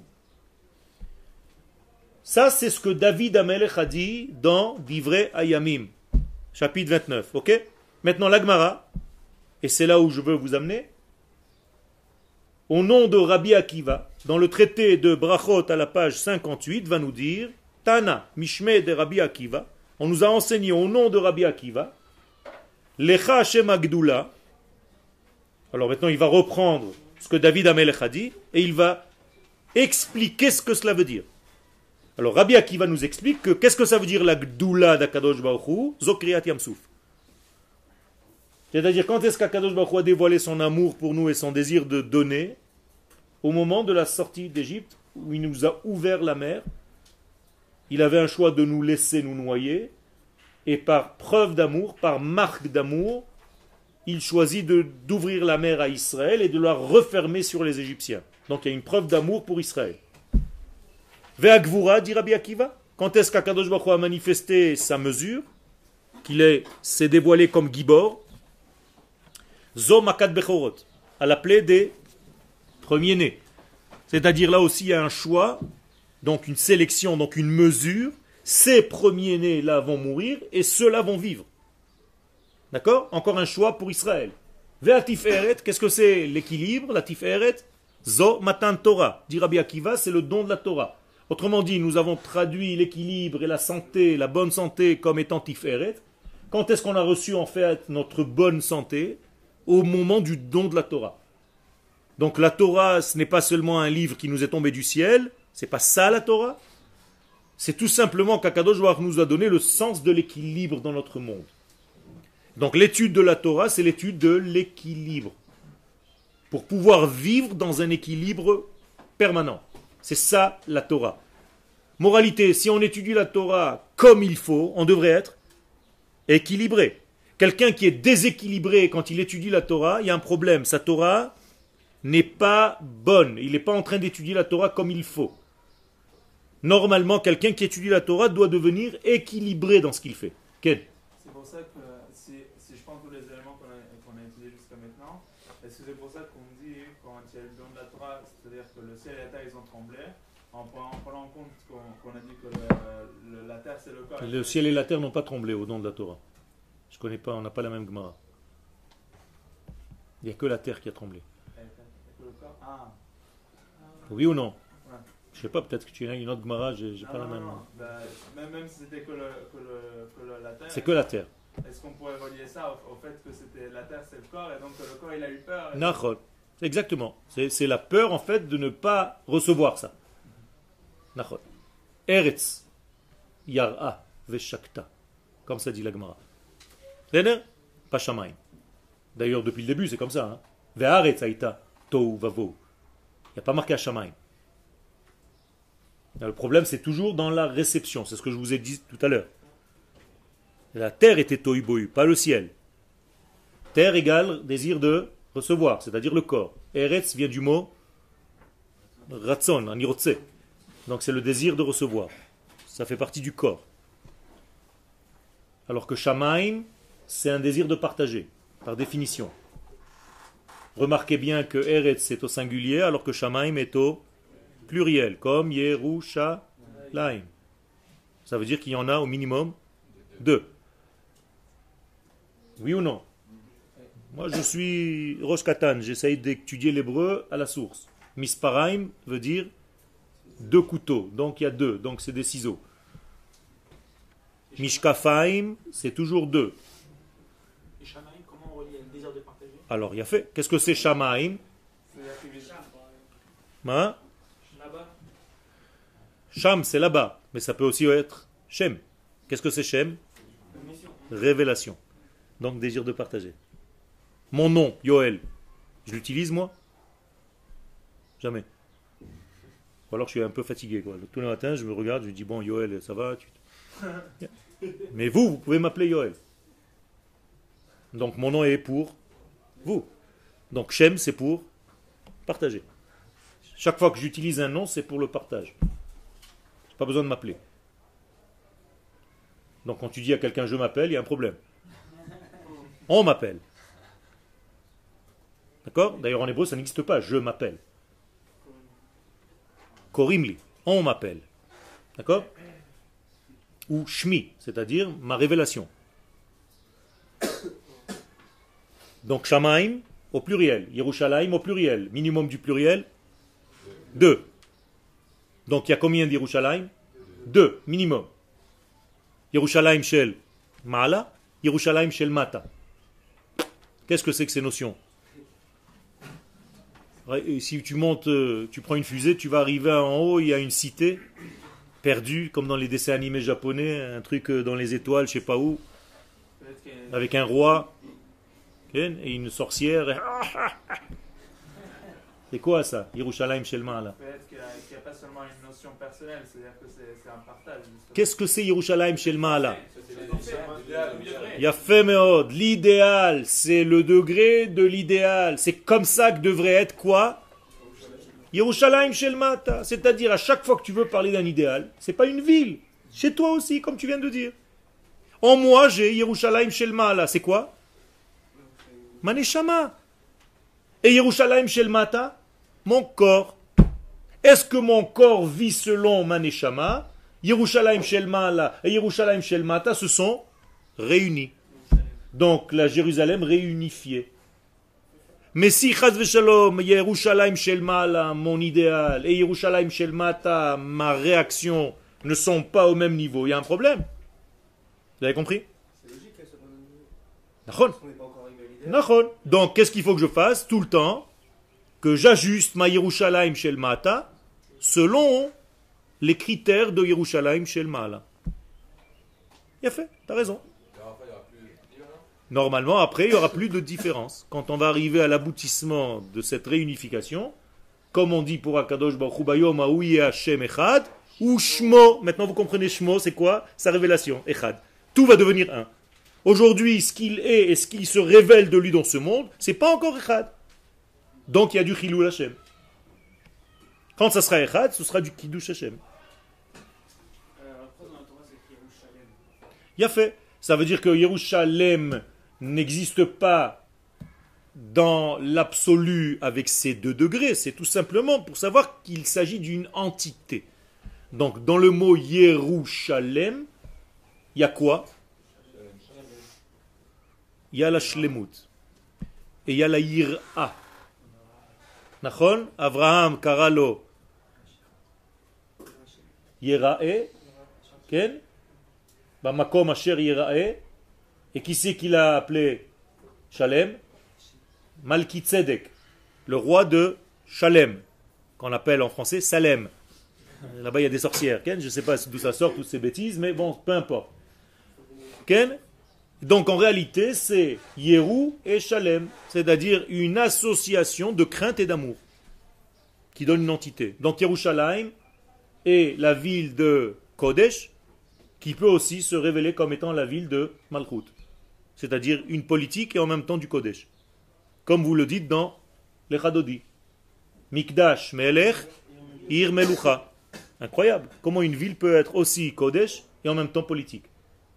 Ça, c'est ce que David Amelech a dit dans Divrei Hayamim, chapitre 29. Ok? Maintenant, l'Agmara, et c'est là où je veux vous amener, au nom de Rabbi Akiva, dans le traité de Brachot à la page 58, va nous dire Tana, Mishme de Rabbi Akiva, on nous a enseigné au nom de Rabbi Akiva, Lecha Hashem Agdula. Alors maintenant il va reprendre ce que David Amelech a dit et il va expliquer ce que cela veut dire. Alors Rabbi Akiva nous explique que qu'est-ce que ça veut dire la Gdoula d'Akadosh Baruch Hu, Zokriat Yamsouf. C'est-à-dire quand est-ce qu'Akadosh Baruch Hu a dévoilé son amour pour nous et son désir de donner? Au moment de la sortie d'Égypte, où il nous a ouvert la mer, il avait un choix de nous laisser nous noyer, et par preuve d'amour, par marque d'amour, il choisit d'ouvrir la mer à Israël et de la refermer sur les Égyptiens. Donc il y a une preuve d'amour pour Israël. Ve'agvura, dit Rabbi Akiva, quand est-ce qu'Akadosh Baruch Hu a manifesté sa mesure, s'est dévoilé comme Gibor, Zo Makat Bechorot, à la plaie des premiers-nés. C'est-à-dire là aussi il y a un choix, donc une sélection, donc une mesure. Ces premiers-nés là vont mourir et ceux-là vont vivre. D'accord? Encore un choix pour Israël. Ve'a Tiferet, qu'est-ce que c'est l'équilibre? La Tiferet, Zo Matan Torah. Dit Rabbi Akiva, c'est le don de la Torah. Autrement dit, nous avons traduit l'équilibre et la santé, la bonne santé comme étant Tiferet. Quand est-ce qu'on a reçu en fait notre bonne santé? Au moment du don de la Torah. Donc la Torah, ce n'est pas seulement un livre qui nous est tombé du ciel, c'est pas ça la Torah. C'est tout simplement qu'Akadosh Baruch Hu nous a donné le sens de l'équilibre dans notre monde. Donc l'étude de la Torah, c'est l'étude de l'équilibre. Pour pouvoir vivre dans un équilibre permanent. C'est ça la Torah. Moralité, si on étudie la Torah comme il faut, on devrait être équilibré. Quelqu'un qui est déséquilibré quand il étudie la Torah, il y a un problème. Sa Torah n'est pas bonne. Il n'est pas en train d'étudier la Torah comme il faut. Normalement, quelqu'un qui étudie la Torah doit devenir équilibré dans ce qu'il fait. Ken? C'est pour ça que si je prends tous les éléments qu'on a étudiés jusqu'à maintenant, est-ce que c'est pour ça qu'on dit, quand il y a eu le don de la Torah, c'est-à-dire que le ciel et la terre ils ont tremblé, en prenant en compte qu'on a dit que la terre c'est le corps. Le ciel et la terre n'ont pas tremblé au don de la Torah. Je connais pas, on n'a pas la même Gemara. Il n'y a que la terre qui a tremblé. Le corps. Ah. Oui ou non? Ouais. Je sais pas, peut-être que tu as une autre Gemara, j'ai pas la même. Bah, même si c'était que la terre. C'est que la terre. Est-ce qu'on pourrait relier ça au fait que c'était la terre c'est le corps et donc le corps il a eu peur? Nachol. Exactement. C'est la peur en fait de ne pas recevoir ça. Nachol. Eretz. Yar'a. Veshakta. Comme ça dit la Gemara. Pas Shamaim. D'ailleurs, depuis le début, c'est comme ça. Ve'aretz aïta tohu vavo. Il n'y a pas marqué à Shamaim. Le problème, c'est toujours dans la réception. C'est ce que je vous ai dit tout à l'heure. La terre était tohu bohu, pas le ciel. Terre égale désir de recevoir, c'est-à-dire le corps. Eretz vient du mot ratzon, en irotse. Donc c'est le désir de recevoir. Ça fait partie du corps. Alors que Shamaim, c'est un désir de partager, par définition. Remarquez bien que Eretz est au singulier, alors que Shamaim est au pluriel, comme Yerushalayim. Ça veut dire qu'il y en a au minimum 2. Oui ou non? Moi je suis Rosh Katan, j'essaye d'étudier l'hébreu à la source. Misparaim veut dire 2 couteaux, donc il y a 2, donc c'est des ciseaux. Mishkafaim, c'est toujours 2. Et Shamaim, comment on relie le désir de partager? Alors, il y a fait. Qu'est-ce que c'est Shamaim? Hein? Là-bas. Sham, c'est là-bas. Mais ça peut aussi être Shem. Qu'est-ce que c'est Shem? Révélation. Donc, désir de partager. Mon nom, Yoel, je l'utilise moi? Jamais. Ou alors je suis un peu fatigué, quoi. Tous les matins, je me regarde, je dis, bon, Yoel, ça va? Mais vous pouvez m'appeler Yoel. Donc mon nom est pour vous. Donc Shem, c'est pour partager. Chaque fois que j'utilise un nom, c'est pour le partage. J'ai pas besoin de m'appeler. Donc quand tu dis à quelqu'un je m'appelle, il y a un problème. On m'appelle. D'accord? D'ailleurs en hébreu, ça n'existe pas. Je m'appelle. Korimli. On m'appelle. D'accord? Ou Shmi, c'est-à-dire ma révélation. Donc Shamaim au pluriel, Yerushalayim au pluriel, minimum du pluriel Deux. Donc il y a combien d'Yerushalayim? Deux, minimum. Yerushalayim Shel Ma'ala, Yerushalayim Shel Mata. Qu'est-ce que c'est que ces notions? Et si tu montes, tu prends une fusée, tu vas arriver en haut, il y a une cité perdue, comme dans les dessins animés japonais, un truc dans les étoiles, je sais pas où, Peut-être qu'il y a une- avec un roi et une sorcière. C'est quoi ça? Yerushalayim Shel Ma'ala. peut-être qu'il n'y a pas seulement une notion personnelle, c'est-à-dire que c'est un partage. justement. Qu'est-ce que c'est Yerushalayim Shel Ma'ala? C'est Yafé meod. L'idéal, c'est le degré de l'idéal. C'est comme ça que devrait être quoi? Yerushalayim Shel Mata. C'est-à-dire, à chaque fois que tu veux parler d'un idéal, c'est pas une ville. Chez toi aussi, comme tu viens de dire. En moi, j'ai Yerushalayim Shel Ma'ala. C'est quoi? Maneshama. Et Yerushalayim Shel Mata? Mon corps. Est-ce que mon corps vit selon Maneshama? Yerushalayim Shel Ma'ala et Yerushalayim Shel Mata se sont réunis. Donc la Jérusalem réunifiée. Mais si Chaz v'Shalom, Yerushalayim Shel Ma'ala, mon idéal, et Yerushalayim Shel Mata, ma réaction, ne sont pas au même niveau, il y a un problème. Vous avez compris? C'est logique qu'elle soit pas au même niveau. Nachon. Parce qu'on n'est pas encore arrivé à l'idée. Nachon. Donc qu'est-ce qu'il faut que je fasse tout le temps? Que j'ajuste ma Yerushalayim Shel Mata selon les critères de Yerushalayim Shel Ma'ala. Il a fait, t'as raison. Normalement, après, il n'y aura plus de différence. Quand on va arriver à l'aboutissement de cette réunification, comme on dit pour Akadosh Baruch Hu, Bayom Haouye Hashem Echad, ou Shmo, maintenant vous comprenez Shmo, c'est quoi? Sa révélation, Echad. Tout va devenir un. Aujourd'hui, ce qu'il est et ce qui se révèle de lui dans ce monde, c'est pas encore Echad. Donc il y a du Chilul Hashem. Quand ça sera Echad, ce sera du Kiddush Hashem. Après, dans la Torah, c'est écrit Yerushalem. Il a fait. Ça veut dire que Yerushalem n'existe pas dans l'absolu avec ces deux degrés. C'est tout simplement pour savoir qu'il s'agit d'une entité. Donc dans le mot Yerushalem, il y a quoi? Il y a la Shlemut. Et il y a la Yir'a. Nachon? Avraham Karalo Yira'e. Ken? Bamakom Asher Yira'e. Et qui c'est qu'il a appelé Shalem? Malki Tzedek, le roi de Shalem, qu'on appelle en français Salem. Là-bas, il y a des sorcières. Ken? Je ne sais pas d'où ça sort, toutes ces bêtises, mais bon, peu importe. Ken? Donc, en réalité, c'est Yeru et Shalem, c'est-à-dire une association de crainte et d'amour qui donne une entité. Donc, Yerushalayim est la ville de Kodesh, qui peut aussi se révéler comme étant la ville de Malchut, c'est-à-dire une politique et en même temps du Kodesh. Comme vous le dites dans les Chadodi. Mikdash Melech Ir Melucha. Incroyable. Comment une ville peut être aussi Kodesh et en même temps politique.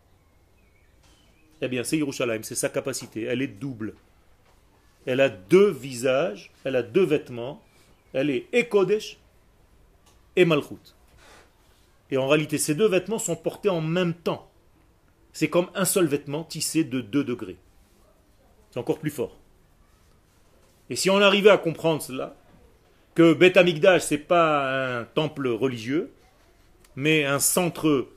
Eh bien, c'est Yerushalayim, c'est sa capacité. Elle est double. Elle a deux visages, elle a deux vêtements. Elle est et Kodesh et Malchut. Et en réalité, ces deux vêtements sont portés en même temps. C'est comme un seul vêtement tissé de 2 degrés. C'est encore plus fort. Et si on arrivait à comprendre cela, que Beth Amikdash, ce n'est pas un temple religieux, mais un centre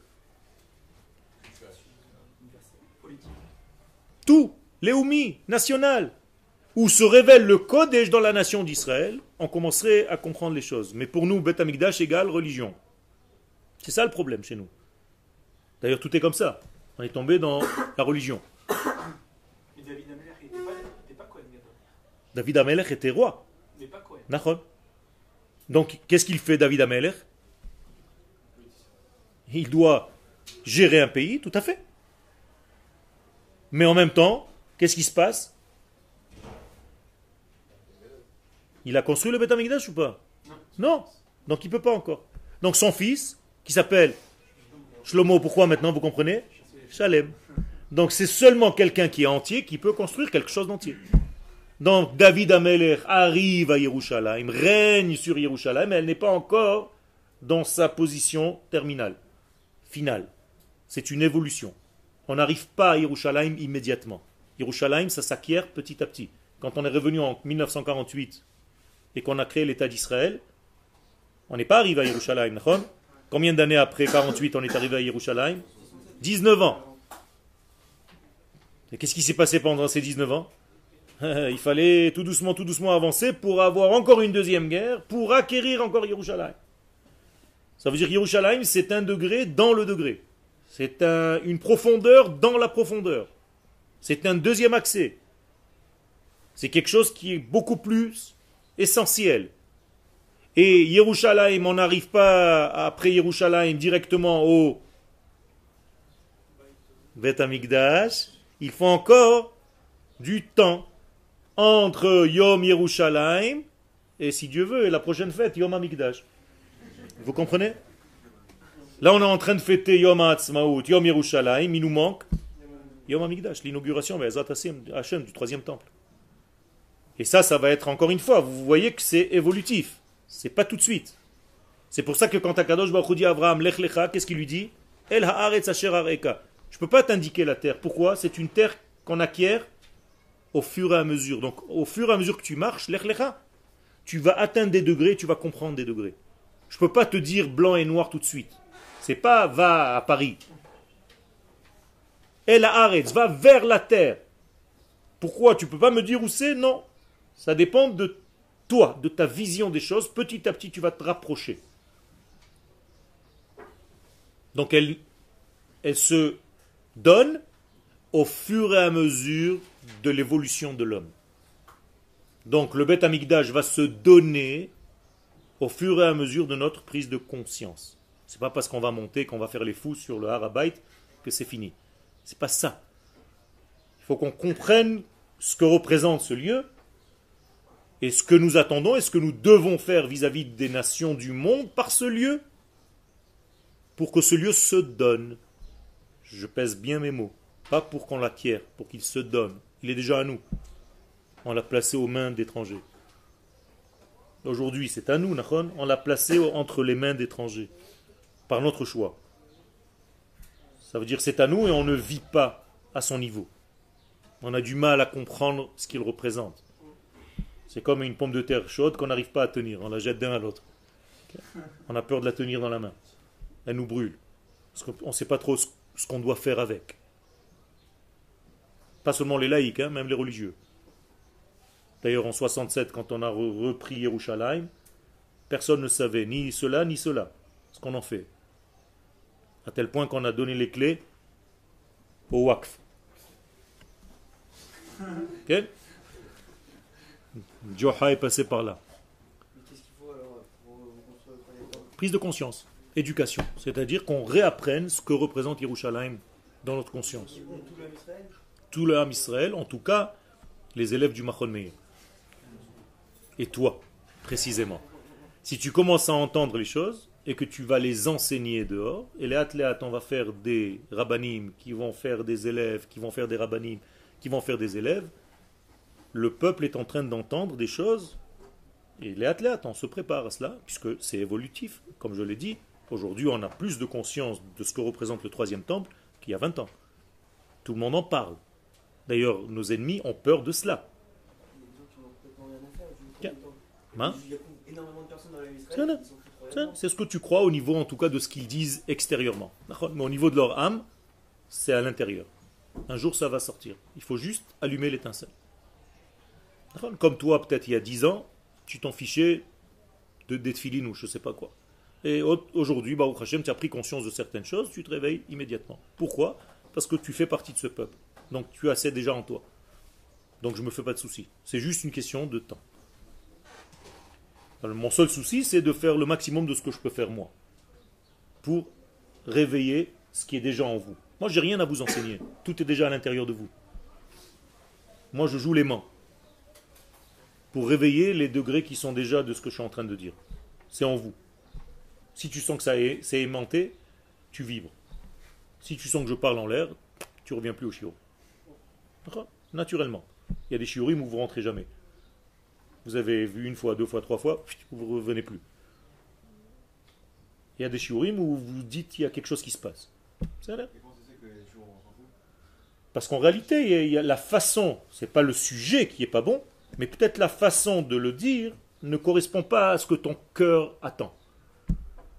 tout, léoumi, national, où se révèle le Kodesh dans la nation d'Israël, on commencerait à comprendre les choses. Mais pour nous, Beth Amikdash égale religion. C'est ça le problème chez nous. D'ailleurs, tout est comme ça. On est tombé dans la religion. Mais David Amelech, il n'était pas Kohen Gadol. David Amelech était roi. Mais pas Kohen. Nachon. Donc, qu'est-ce qu'il fait, David Amelech? Il doit gérer un pays, tout à fait. Mais en même temps, qu'est-ce qui se passe? Il a construit le Beth Amikdash ou pas? Non. Donc il ne peut pas encore. Donc son fils, qui s'appelle Shlomo, pourquoi maintenant, vous comprenez? Shalem. Donc c'est seulement quelqu'un qui est entier qui peut construire quelque chose d'entier. Donc David Amelech arrive à Yerushalayim, règne sur Yerushalayim, mais elle n'est pas encore dans sa position terminale, finale. C'est une évolution. On n'arrive pas à Yerushalayim immédiatement. Yerushalayim, ça s'acquiert petit à petit. Quand on est revenu en 1948 et qu'on a créé l'État d'Israël, On n'est pas arrivé à Yerushalayim, d'accord? Combien d'années après 48 on est arrivé à Yerushalayim? 19 ans. Et qu'est-ce qui s'est passé pendant ces 19 ans? Il fallait tout doucement avancer pour avoir encore une deuxième guerre, pour acquérir encore Yerushalayim. Ça veut dire que Yerushalayim, c'est un degré dans le degré. C'est une profondeur dans la profondeur. C'est un deuxième accès. C'est quelque chose qui est beaucoup plus essentiel. Et Yerushalayim, on n'arrive pas après Yerushalayim directement au Bet Amikdash. Il faut encore du temps entre Yom Yerushalayim et, si Dieu veut, la prochaine fête, Yom Amikdash. Vous comprenez? Là, on est en train de fêter Yom Ha'atzmaut, Yom Yerushalayim, il nous manque Yom Amikdash, l'inauguration Hashem, du troisième temple. Et ça va être encore une fois, vous voyez que c'est évolutif. C'est pas tout de suite. C'est pour ça que quand Akadosh Baruch Hu dit à Abraham, Lech Lecha, qu'est-ce qu'il lui dit? El haaretz asher areka. Je ne peux pas t'indiquer la terre. Pourquoi? C'est une terre qu'on acquiert au fur et à mesure. Donc, au fur et à mesure que tu marches, Lech Lecha, tu vas atteindre des degrés, tu vas comprendre des degrés. Je ne peux pas te dire blanc et noir tout de suite. C'est pas va à Paris. El haaretz, va vers la terre. Pourquoi? Tu ne peux pas me dire où c'est? Non. Ça dépend de toi, de ta vision des choses. Petit à petit, tu vas te rapprocher. Donc, elle se donne au fur et à mesure de l'évolution de l'homme. Donc, le Beth Amikdash va se donner au fur et à mesure de notre prise de conscience. C'est pas parce qu'on va monter, qu'on va faire les fous sur le Harabait que c'est fini. C'est pas ça. Il faut qu'on comprenne ce que représente ce lieu et ce que nous attendons et ce que nous devons faire vis-à-vis des nations du monde par ce lieu pour que ce lieu se donne. Je pèse bien mes mots. Pas pour qu'on l'acquiert, pour qu'il se donne. Il est déjà à nous. On l'a placé aux mains d'étrangers. Aujourd'hui, c'est à nous, Nachon. On l'a placé entre les mains d'étrangers. Par notre choix. Ça veut dire c'est à nous et on ne vit pas à son niveau. On a du mal à comprendre ce qu'il représente. C'est comme une pomme de terre chaude qu'on n'arrive pas à tenir. On la jette d'un à l'autre. On a peur de la tenir dans la main. Elle nous brûle. Parce qu'on ne sait pas trop ce qu'on doit faire avec. Pas seulement les laïcs, même les religieux. D'ailleurs, en 67, quand on a repris Yerushalayim, personne ne savait ni cela, ni cela. Ce qu'on en fait. À tel point qu'on a donné les clés au Waqf. Ok? Joha est passé par là. Mais qu'est-ce qu'il faut alors pour construire le premier temple? Prise de conscience, éducation. C'est-à-dire qu'on réapprenne ce que représente Yerushalayim dans notre conscience. Tout l'homme Israël? Tout le Ham Israël, en tout cas, les élèves du Machon Meir. Et toi, précisément. Si tu commences à entendre les choses et que tu vas les enseigner dehors, et les athlètes, on va faire des rabbanim qui vont faire des élèves, qui vont faire des rabbanim, qui vont faire des élèves, le peuple est en train d'entendre des choses, et les athlètes, on se prépare à cela, puisque c'est évolutif. Comme je l'ai dit, aujourd'hui on a plus de conscience de ce que représente le troisième temple qu'il y a 20 ans. Tout le monde en parle. D'ailleurs, nos ennemis ont peur de cela. Il y a des gens qui n'ont complètement rien à faire. Tiens. Il y a énormément de personnes dans l'homme Israël qui sont très croyantes. C'est ce que tu crois au niveau en tout cas de ce qu'ils disent extérieurement. Mais au niveau de leur âme, c'est à l'intérieur. Un jour ça va sortir. Il faut juste allumer l'étincelle. Comme toi, peut-être il y a 10 ans, tu t'en fichais des tefilines ou je ne sais pas quoi. Et aujourd'hui, Baruch Hashem, tu as pris conscience de certaines choses, tu te réveilles immédiatement. Pourquoi? Parce que tu fais partie de ce peuple. Donc tu as ça déjà en toi. Donc je ne me fais pas de soucis. C'est juste une question de temps. Alors, mon seul souci, c'est de faire le maximum de ce que je peux faire moi. Pour réveiller ce qui est déjà en vous. Moi, j'ai rien à vous enseigner. Tout est déjà à l'intérieur de vous. Moi, je joue l'aimant. Pour réveiller les degrés qui sont déjà de ce que je suis en train de dire. C'est en vous. Si tu sens que c'est aimanté, tu vibres. Si tu sens que je parle en l'air, tu ne reviens plus au shiur. Naturellement. Il y a des shiurim où vous ne rentrez jamais. Vous avez vu une fois, deux fois, trois fois, vous ne revenez plus. Il y a des shiurim où vous dites qu'il y a quelque chose qui se passe. C'est là. Parce qu'en réalité, il y a la façon, c'est pas le sujet qui est pas bon, mais peut-être la façon de le dire ne correspond pas à ce que ton cœur attend.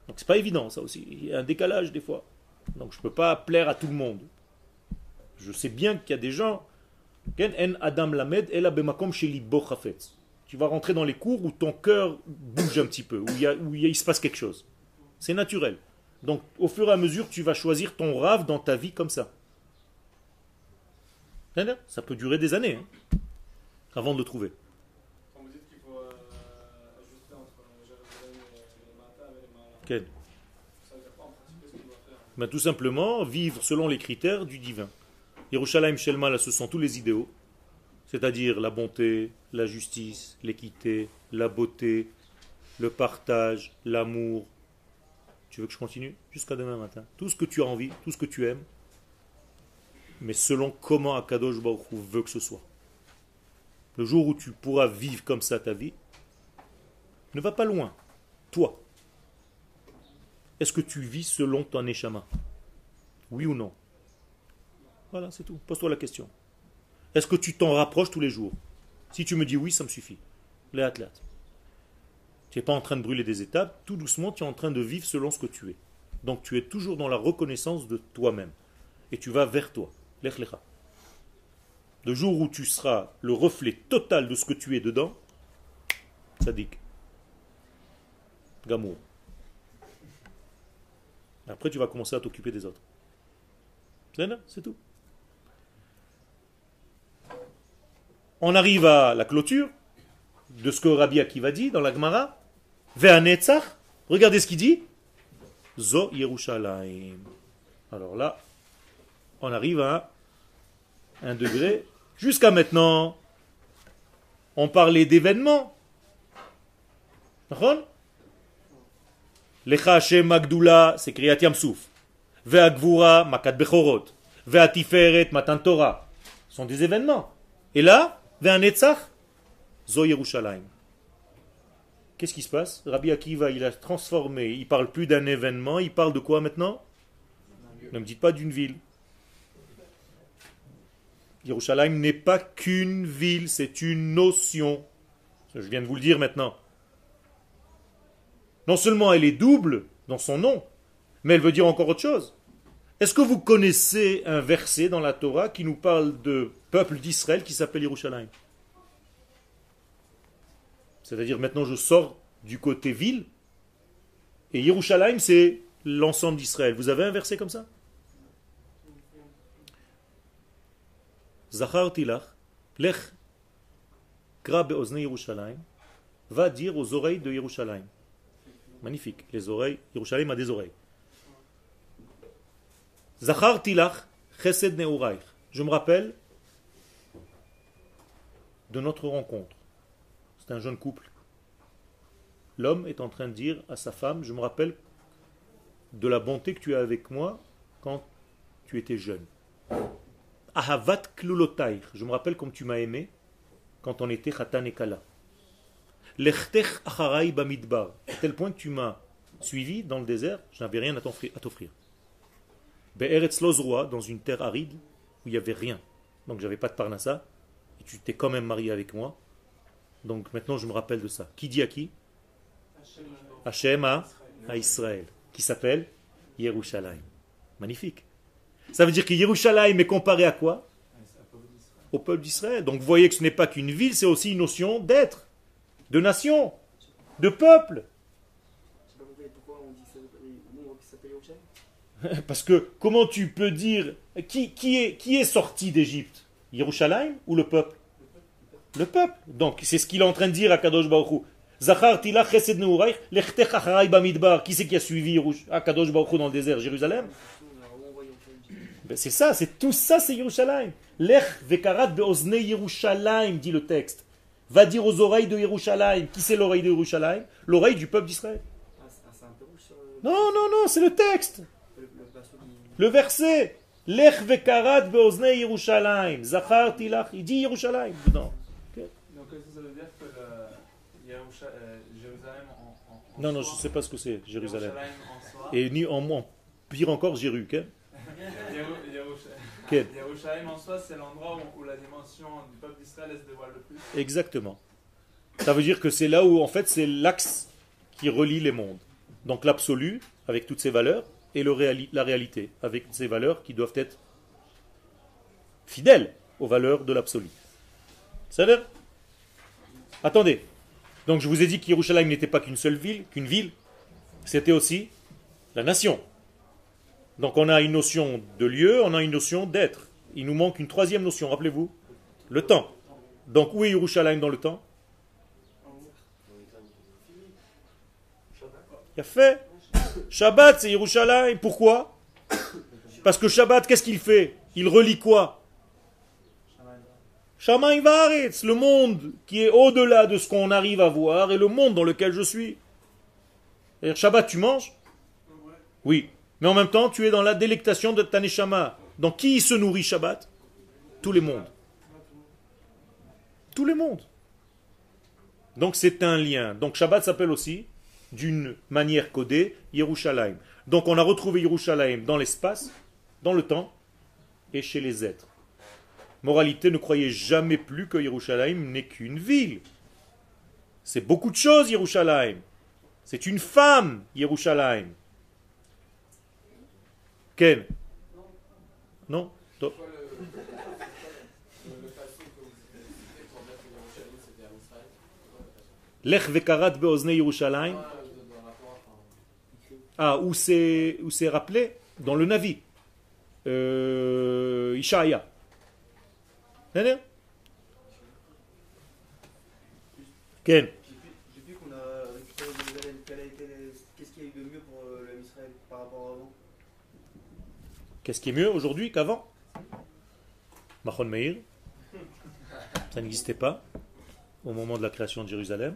Donc c'est pas évident ça aussi. Il y a un décalage des fois. Donc je ne peux pas plaire à tout le monde. Je sais bien qu'il y a des gens. En Adam Lamed ela bemakom sheli bo chafetz. Tu vas rentrer dans les cours où ton cœur bouge un petit peu, il se passe quelque chose. C'est naturel. Donc au fur et à mesure, tu vas choisir ton rave dans ta vie comme ça. Ça peut durer des années avant de le trouver. Quand vous dites qu'il faut ajuster entre Jérusalem et les Matam et les Mahalam, Okay. ça veut dire quoi en pratique? Qu'est-ce qu'il doit faire? Ben, tout simplement, vivre selon les critères du divin. Yerushalayim Shelma, là, ce sont tous les idéaux, c'est-à-dire la bonté, la justice, l'équité, la beauté, le partage, l'amour. Tu veux que je continue? Jusqu'à demain matin. Tout ce que tu as envie, tout ce que tu aimes, mais selon comment Akadosh Baruch Hu veut que ce soit. Le jour où tu pourras vivre comme ça ta vie, ne va pas loin. Toi, est-ce que tu vis selon ton neshama? Oui ou non? Voilà, c'est tout. Pose-toi la question. Est-ce que tu t'en rapproches tous les jours? Si tu me dis oui, ça me suffit. Les athlètes. Tu n'es pas en train de brûler des étapes, tout doucement, tu es en train de vivre selon ce que tu es. Donc tu es toujours dans la reconnaissance de toi-même. Et tu vas vers toi. Lech lecha. Le jour où tu seras le reflet total de ce que tu es dedans, Tzadik. Gamour. Après, tu vas commencer à t'occuper des autres. C'est tout. On arrive à la clôture de ce que Rabbi Akiva dit dans la Gemara. Ve'anetzach. Regardez ce qu'il dit. Zo Yerushalayim. Alors là, on arrive à un degré. Jusqu'à maintenant, on parlait d'événements. Lecha Hashem Magdula, c'est Kriyat Yamsouf. Ve'agvura, Makat Bechorot. Ve'atiferet, Matan Torah. Ce sont des événements. Et là, Ve'anetzach, Zo Yerushalayim. Qu'est-ce qui se passe? Rabbi Akiva, il a transformé. Il parle plus d'un événement. Il parle de quoi maintenant? Ne me dites pas d'une ville. Yerushalayim n'est pas qu'une ville, c'est une notion. Je viens de vous le dire maintenant. Non seulement elle est double dans son nom, mais elle veut dire encore autre chose. Est-ce que vous connaissez un verset dans la Torah qui nous parle de peuple d'Israël qui s'appelle Yerushalayim? C'est-à-dire maintenant je sors du côté ville, et Yerushalayim c'est l'ensemble d'Israël. Vous avez un verset comme ça? Zacharti lach, lech kra be'oznei Yerushalayim, va dire aux oreilles de Yerushalayim. Magnifique, les oreilles, Yerushalayim a des oreilles. Zacharti lach, chesed ne'uraych. Je me rappelle de notre rencontre. C'est un jeune couple. L'homme est en train de dire à sa femme, je me rappelle de la bonté que tu as avec moi quand tu étais jeune. Ahavat klulotaych. Je me rappelle comme tu m'as aimé quand on était chatan et kala. Lechtech acharai bamidbar. À tel point que tu m'as suivi dans le désert, je n'avais rien à t'offrir. Be'eretz lozroa, dans une terre aride où il n'y avait rien. Donc j'avais pas de parnassa. Et tu t'es quand même marié avec moi. Donc maintenant je me rappelle de ça. Qui dit à qui? Hachem à Israël. Qui s'appelle Yerushalayim. Magnifique. Ça veut dire que Yerushalayim est comparé à quoi? Au peuple d'Israël. Donc vous voyez que ce n'est pas qu'une ville, c'est aussi une notion d'être, de nation, de peuple. Je sais pas pourquoi on dit que ça s'appelle Yerushalayim. Parce que comment tu peux dire qui est sorti d'Égypte? Yerushalayim ou le peuple? Le peuple. Donc c'est ce qu'il est en train de dire à Kadosh Baruch Hu. Zacharti lach chesed ne'uraych lechtech acharai bamidbar. Qui c'est qui a suivi Kadosh Baruch Hu dans le désert? Jérusalem. Ben c'est ça, c'est tout ça, c'est Yerushalayim. Lech vekarat beoznei Yerushalayim, dit le texte. Va dire aux oreilles de Yerushalayim. Qui c'est l'oreille de Yerushalayim? L'oreille du peuple d'Israël. C'est un peu rouge sur Non, c'est le texte. le verset. Le verset. Lech vekarat beoznei Yerushalayim. Zacharti lach. Il dit Yerushalayim dedans. Donc est-ce que ça veut dire que Jérusalem en Non, je ne soi, sais pas ce que c'est, Jérusalem. en soi, Et ni en pire encore, Jéru. Yerushalayim en soi, c'est l'endroit où la dimension du peuple d'Israël se dévoile le plus. Exactement. Ça veut dire que c'est là où, en fait, c'est l'axe qui relie les mondes. Donc l'absolu, avec toutes ses valeurs, et la réalité, avec ses valeurs qui doivent être fidèles aux valeurs de l'absolu. Ça veut dire? Attendez. Donc je vous ai dit qu'Yerushalayim n'était pas qu'une seule ville, c'était aussi la nation. Donc on a une notion de lieu, on a une notion d'être. Il nous manque une troisième notion, rappelez-vous, le temps. Donc où est Yerushalayim dans le temps? Il a fait. Shabbat c'est Yerushalayim. Pourquoi? Parce que Shabbat, qu'est-ce qu'il fait? Il relie quoi? Shamayim va'aretz, le monde qui est au-delà de ce qu'on arrive à voir et le monde dans lequel je suis. C'est-à-dire, Shabbat, tu manges? Oui. Mais en même temps, tu es dans la délectation de ta neshama. Donc qui se nourrit Shabbat? Tous les mondes. Tous les mondes. Donc c'est un lien. Donc Shabbat s'appelle aussi, d'une manière codée, Yerushalayim. Donc on a retrouvé Yerushalayim dans l'espace, dans le temps et chez les êtres. Moralité, ne croyez jamais plus que Yerushalayim n'est qu'une ville. C'est beaucoup de choses, Yerushalayim. C'est une femme, Yerushalayim. Ken? Non? Top. Lech vekarat beozne Yerushalayim. Ah, où c'est rappelé? Dans le Navi. Ishaïa. Ken? Depuis qu'on a récupéré Jérusalem, qu'est-ce qu'il y a eu de mieux pour l'Israël par rapport à avant? Qu'est-ce qui est mieux aujourd'hui qu'avant? Machon Meir. Ça n'existait pas au moment de la création de Jérusalem.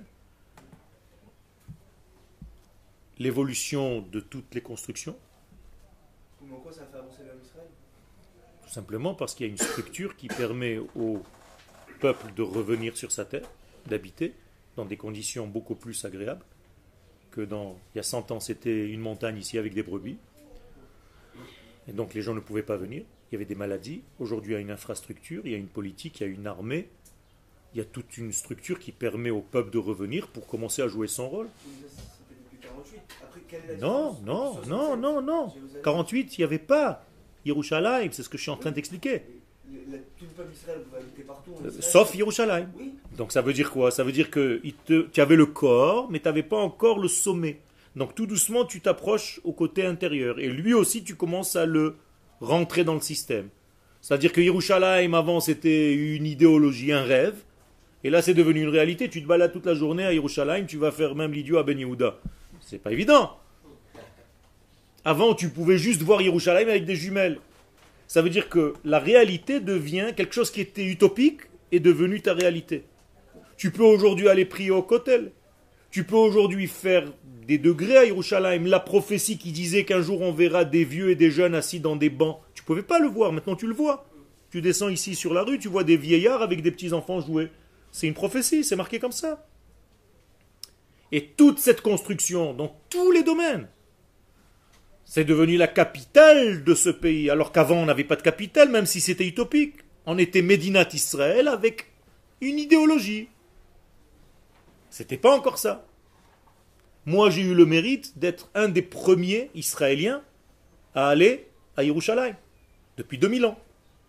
L'évolution de toutes les constructions. Mais en quoi ça fait avancer l'Israël? Tout simplement parce qu'il y a une structure qui permet au peuple de revenir sur sa terre, d'habiter dans des conditions beaucoup plus agréables que il y a 100 ans c'était une montagne ici avec des brebis. Et donc les gens ne pouvaient pas venir. Il y avait des maladies. Aujourd'hui, il y a une infrastructure, il y a une politique, il y a une armée. Il y a toute une structure qui permet au peuple de revenir pour commencer à jouer son rôle. C'était depuis 48. Après, quelle est la Non, différence non, entre non, 67, non, non. Jérusalem? 48, il n'y avait pas Yerushalayim, c'est ce que je suis en train d'expliquer. Tout le peuple d'Israël pouvait habiter partout en Israël. Sauf Yerushalayim. Oui. Donc ça veut dire quoi? Ça veut dire que tu avais le corps, mais tu n'avais pas encore le sommet. Donc tout doucement, tu t'approches au côté intérieur. Et lui aussi, tu commences à le rentrer dans le système. C'est-à-dire que Yerushalayim, avant, c'était une idéologie, un rêve. Et là, c'est devenu une réalité. Tu te balades toute la journée à Yerushalayim, tu vas faire même l'idiot à Ben Yehuda. C'est pas évident. Avant, tu pouvais juste voir Yerushalayim avec des jumelles. Ça veut dire que la réalité devient quelque chose qui était utopique est devenu ta réalité. Tu peux aujourd'hui aller prier au Kotel. Tu peux aujourd'hui faire des degrés à Yerushalayim. La prophétie qui disait qu'un jour on verra des vieux et des jeunes assis dans des bancs. Tu ne pouvais pas le voir, maintenant tu le vois. Tu descends ici sur la rue, tu vois des vieillards avec des petits-enfants jouer. C'est une prophétie, c'est marqué comme ça. Et toute cette construction, dans tous les domaines, c'est devenu la capitale de ce pays. Alors qu'avant on n'avait pas de capitale, même si c'était utopique. On était Médinat Israël avec une idéologie. C'était pas encore ça. Moi, j'ai eu le mérite d'être un des premiers Israéliens à aller à Yerushalayim depuis 2000 ans.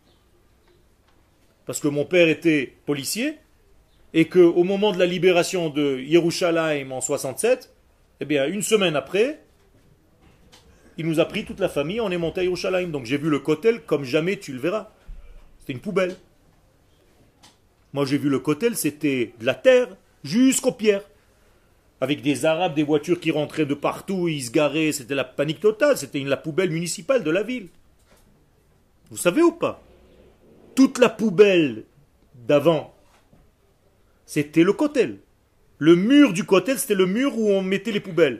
Parce que mon père était policier et qu'au moment de la libération de Yerushalayim en 67, eh bien, une semaine après, il nous a pris toute la famille, on est monté à Yerushalayim. Donc j'ai vu le Kotel comme jamais tu le verras. C'était une poubelle. Moi, j'ai vu le Kotel, c'était de la terre jusqu'aux pierres. Avec des Arabes, des voitures qui rentraient de partout, ils se garaient, c'était la panique totale, c'était la poubelle municipale de la ville. Vous savez ou pas? Toute la poubelle d'avant, c'était le Kotel. Le mur du Kotel, c'était le mur où on mettait les poubelles.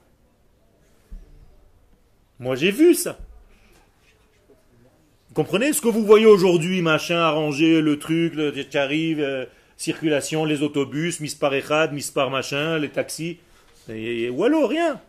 Moi, j'ai vu ça. Vous comprenez ce que vous voyez aujourd'hui, machin, arranger le truc, qui arrive... circulation, les autobus, mispar echad, mispar machin, les taxis. Ou alors, rien.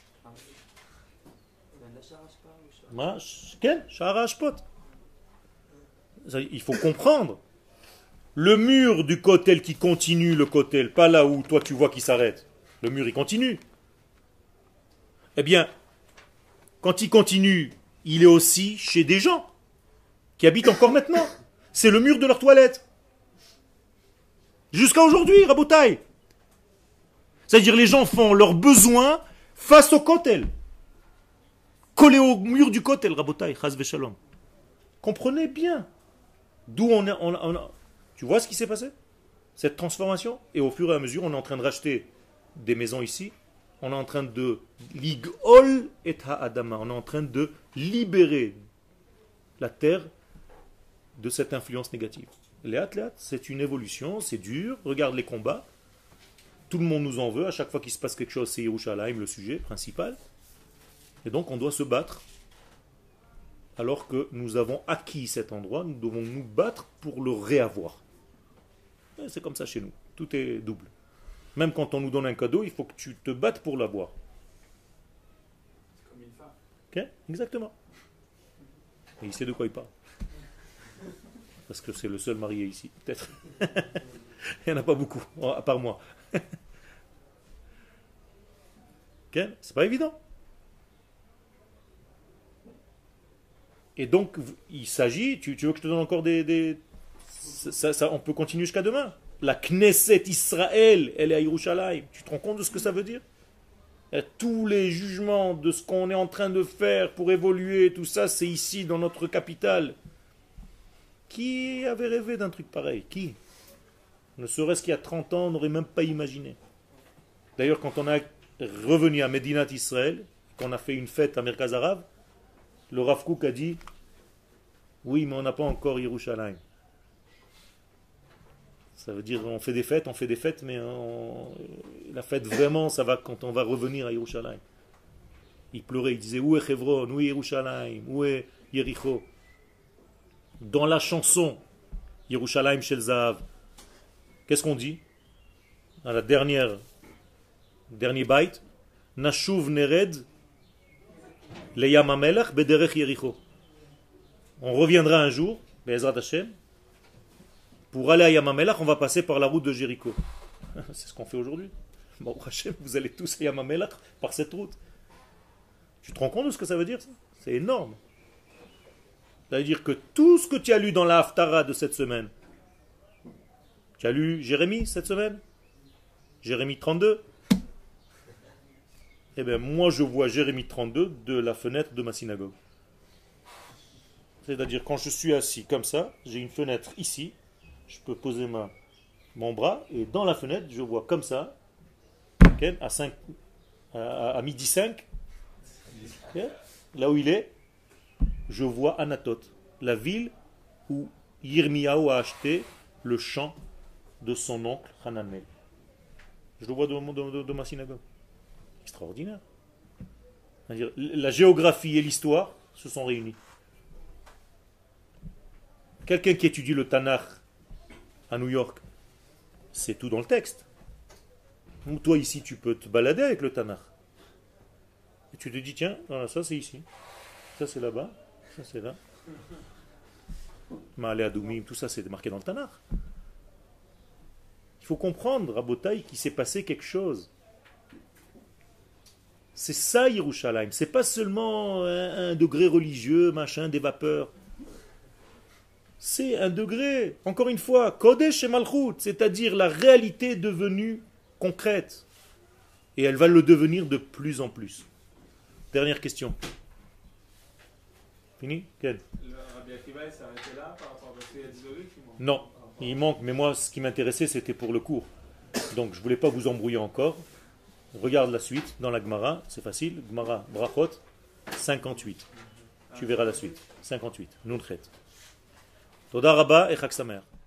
Il faut comprendre. Le mur du Kotel qui continue le Kotel, pas là où toi tu vois qu'il s'arrête. Le mur il continue. Eh bien, quand il continue, il est aussi chez des gens qui habitent encore maintenant. C'est le mur de leur toilette. Jusqu'à aujourd'hui, Rabotai. C'est-à-dire les gens font leurs besoins face au kotel. Collés au mur du kotel, Rabotai, chas v'shalom. Comprenez bien d'où on est. Tu vois ce qui s'est passé? Cette transformation. Et au fur et à mesure, on est en train de racheter des maisons ici. On est en train de ligol et ha'adama. On est en train de libérer la terre de cette influence négative. Léat, c'est une évolution, c'est dur. Regarde les combats. Tout le monde nous en veut. À chaque fois qu'il se passe quelque chose, c'est Yerushalayim le sujet principal. Et donc on doit se battre. Alors que nous avons acquis cet endroit, nous devons nous battre pour le réavoir. Et c'est comme ça chez nous. Tout est double. Même quand on nous donne un cadeau, il faut que tu te battes pour l'avoir. C'est comme une femme. Ok? Exactement. Et il sait de quoi il parle. Parce que c'est le seul marié ici, peut-être. Il n'y en a pas beaucoup, à part moi. Ok? C'est pas évident. Et donc, il s'agit, tu veux que je te donne encore ça, on peut continuer jusqu'à demain. La Knesset Israël, elle est à Yerushalayim. Tu te rends compte de ce que ça veut dire? Et tous les jugements de ce qu'on est en train de faire pour évoluer, tout ça, c'est ici, dans notre capitale. Qui avait rêvé d'un truc pareil? Qui? Ne serait-ce qu'il y a 30 ans, on n'aurait même pas imaginé. D'ailleurs, quand on est revenu à Medinat Israël, qu'on a fait une fête à Merkaz Arav, le Rav Kook a dit, oui, mais on n'a pas encore Yerushalayim. Ça veut dire on fait des fêtes, mais la fête vraiment, ça va quand on va revenir à Yerushalayim. Il pleurait, il disait, où est Hebron, où est Yerushalayim, où est Yericho? Dans la chanson Yerushalayim Shel Zahav, qu'est-ce qu'on dit? À la dernier byte, Nashuv Nered le Yam HaMelech Bederech Yericho. On reviendra un jour, Be'ezrat Hashem, pour aller à Yam HaMelech, on va passer par la route de Jéricho. C'est ce qu'on fait aujourd'hui. Bon, Hashem, vous allez tous à Yam HaMelech par cette route. Tu te rends compte de ce que ça veut dire, ça? C'est énorme. Ça veut dire que tout ce que tu as lu dans la Haftara de cette semaine, tu as lu Jérémie cette semaine? Jérémie 32? Eh bien, moi je vois Jérémie 32 de la fenêtre de ma synagogue. C'est-à-dire, quand je suis assis comme ça, j'ai une fenêtre ici, je peux poser mon bras, et dans la fenêtre, je vois comme ça, okay, à midi 5, okay, là où il est, je vois Anatot, la ville où Yirmiyahu a acheté le champ de son oncle Hananel. Je le vois de ma synagogue. Extraordinaire. C'est-à-dire, la géographie et l'histoire se sont réunis. Quelqu'un qui étudie le Tanakh à New York, c'est tout dans le texte. Donc, toi ici, tu peux te balader avec le Tanakh. Et tu te dis, tiens, voilà, ça c'est ici, ça c'est là-bas, ça c'est là. Ma'ale Adumim, tout ça c'est marqué dans le Tanakh. Il faut comprendre, Rabotai, qu'il s'est passé quelque chose. C'est ça Yerushalayim. C'est pas seulement un degré religieux, machin, des vapeurs. C'est un degré, encore une fois, Kodesh et Malchut, c'est-à-dire la réalité devenue concrète. Et elle va le devenir de plus en plus. Dernière question. Fini? Quel? Le Rabbi Akiva, il s'est arrêté là par rapport à ce qu'il y a des oreilles qui manquent. Non, il manque, mais moi, ce qui m'intéressait, c'était pour le cours. Donc, je ne voulais pas vous embrouiller encore. Regarde la suite dans la Gemara, c'est facile. Gemara, Brachot, 58. Tu verras la suite. 58. Nunchet. Toda Rabba et Chag Sameach.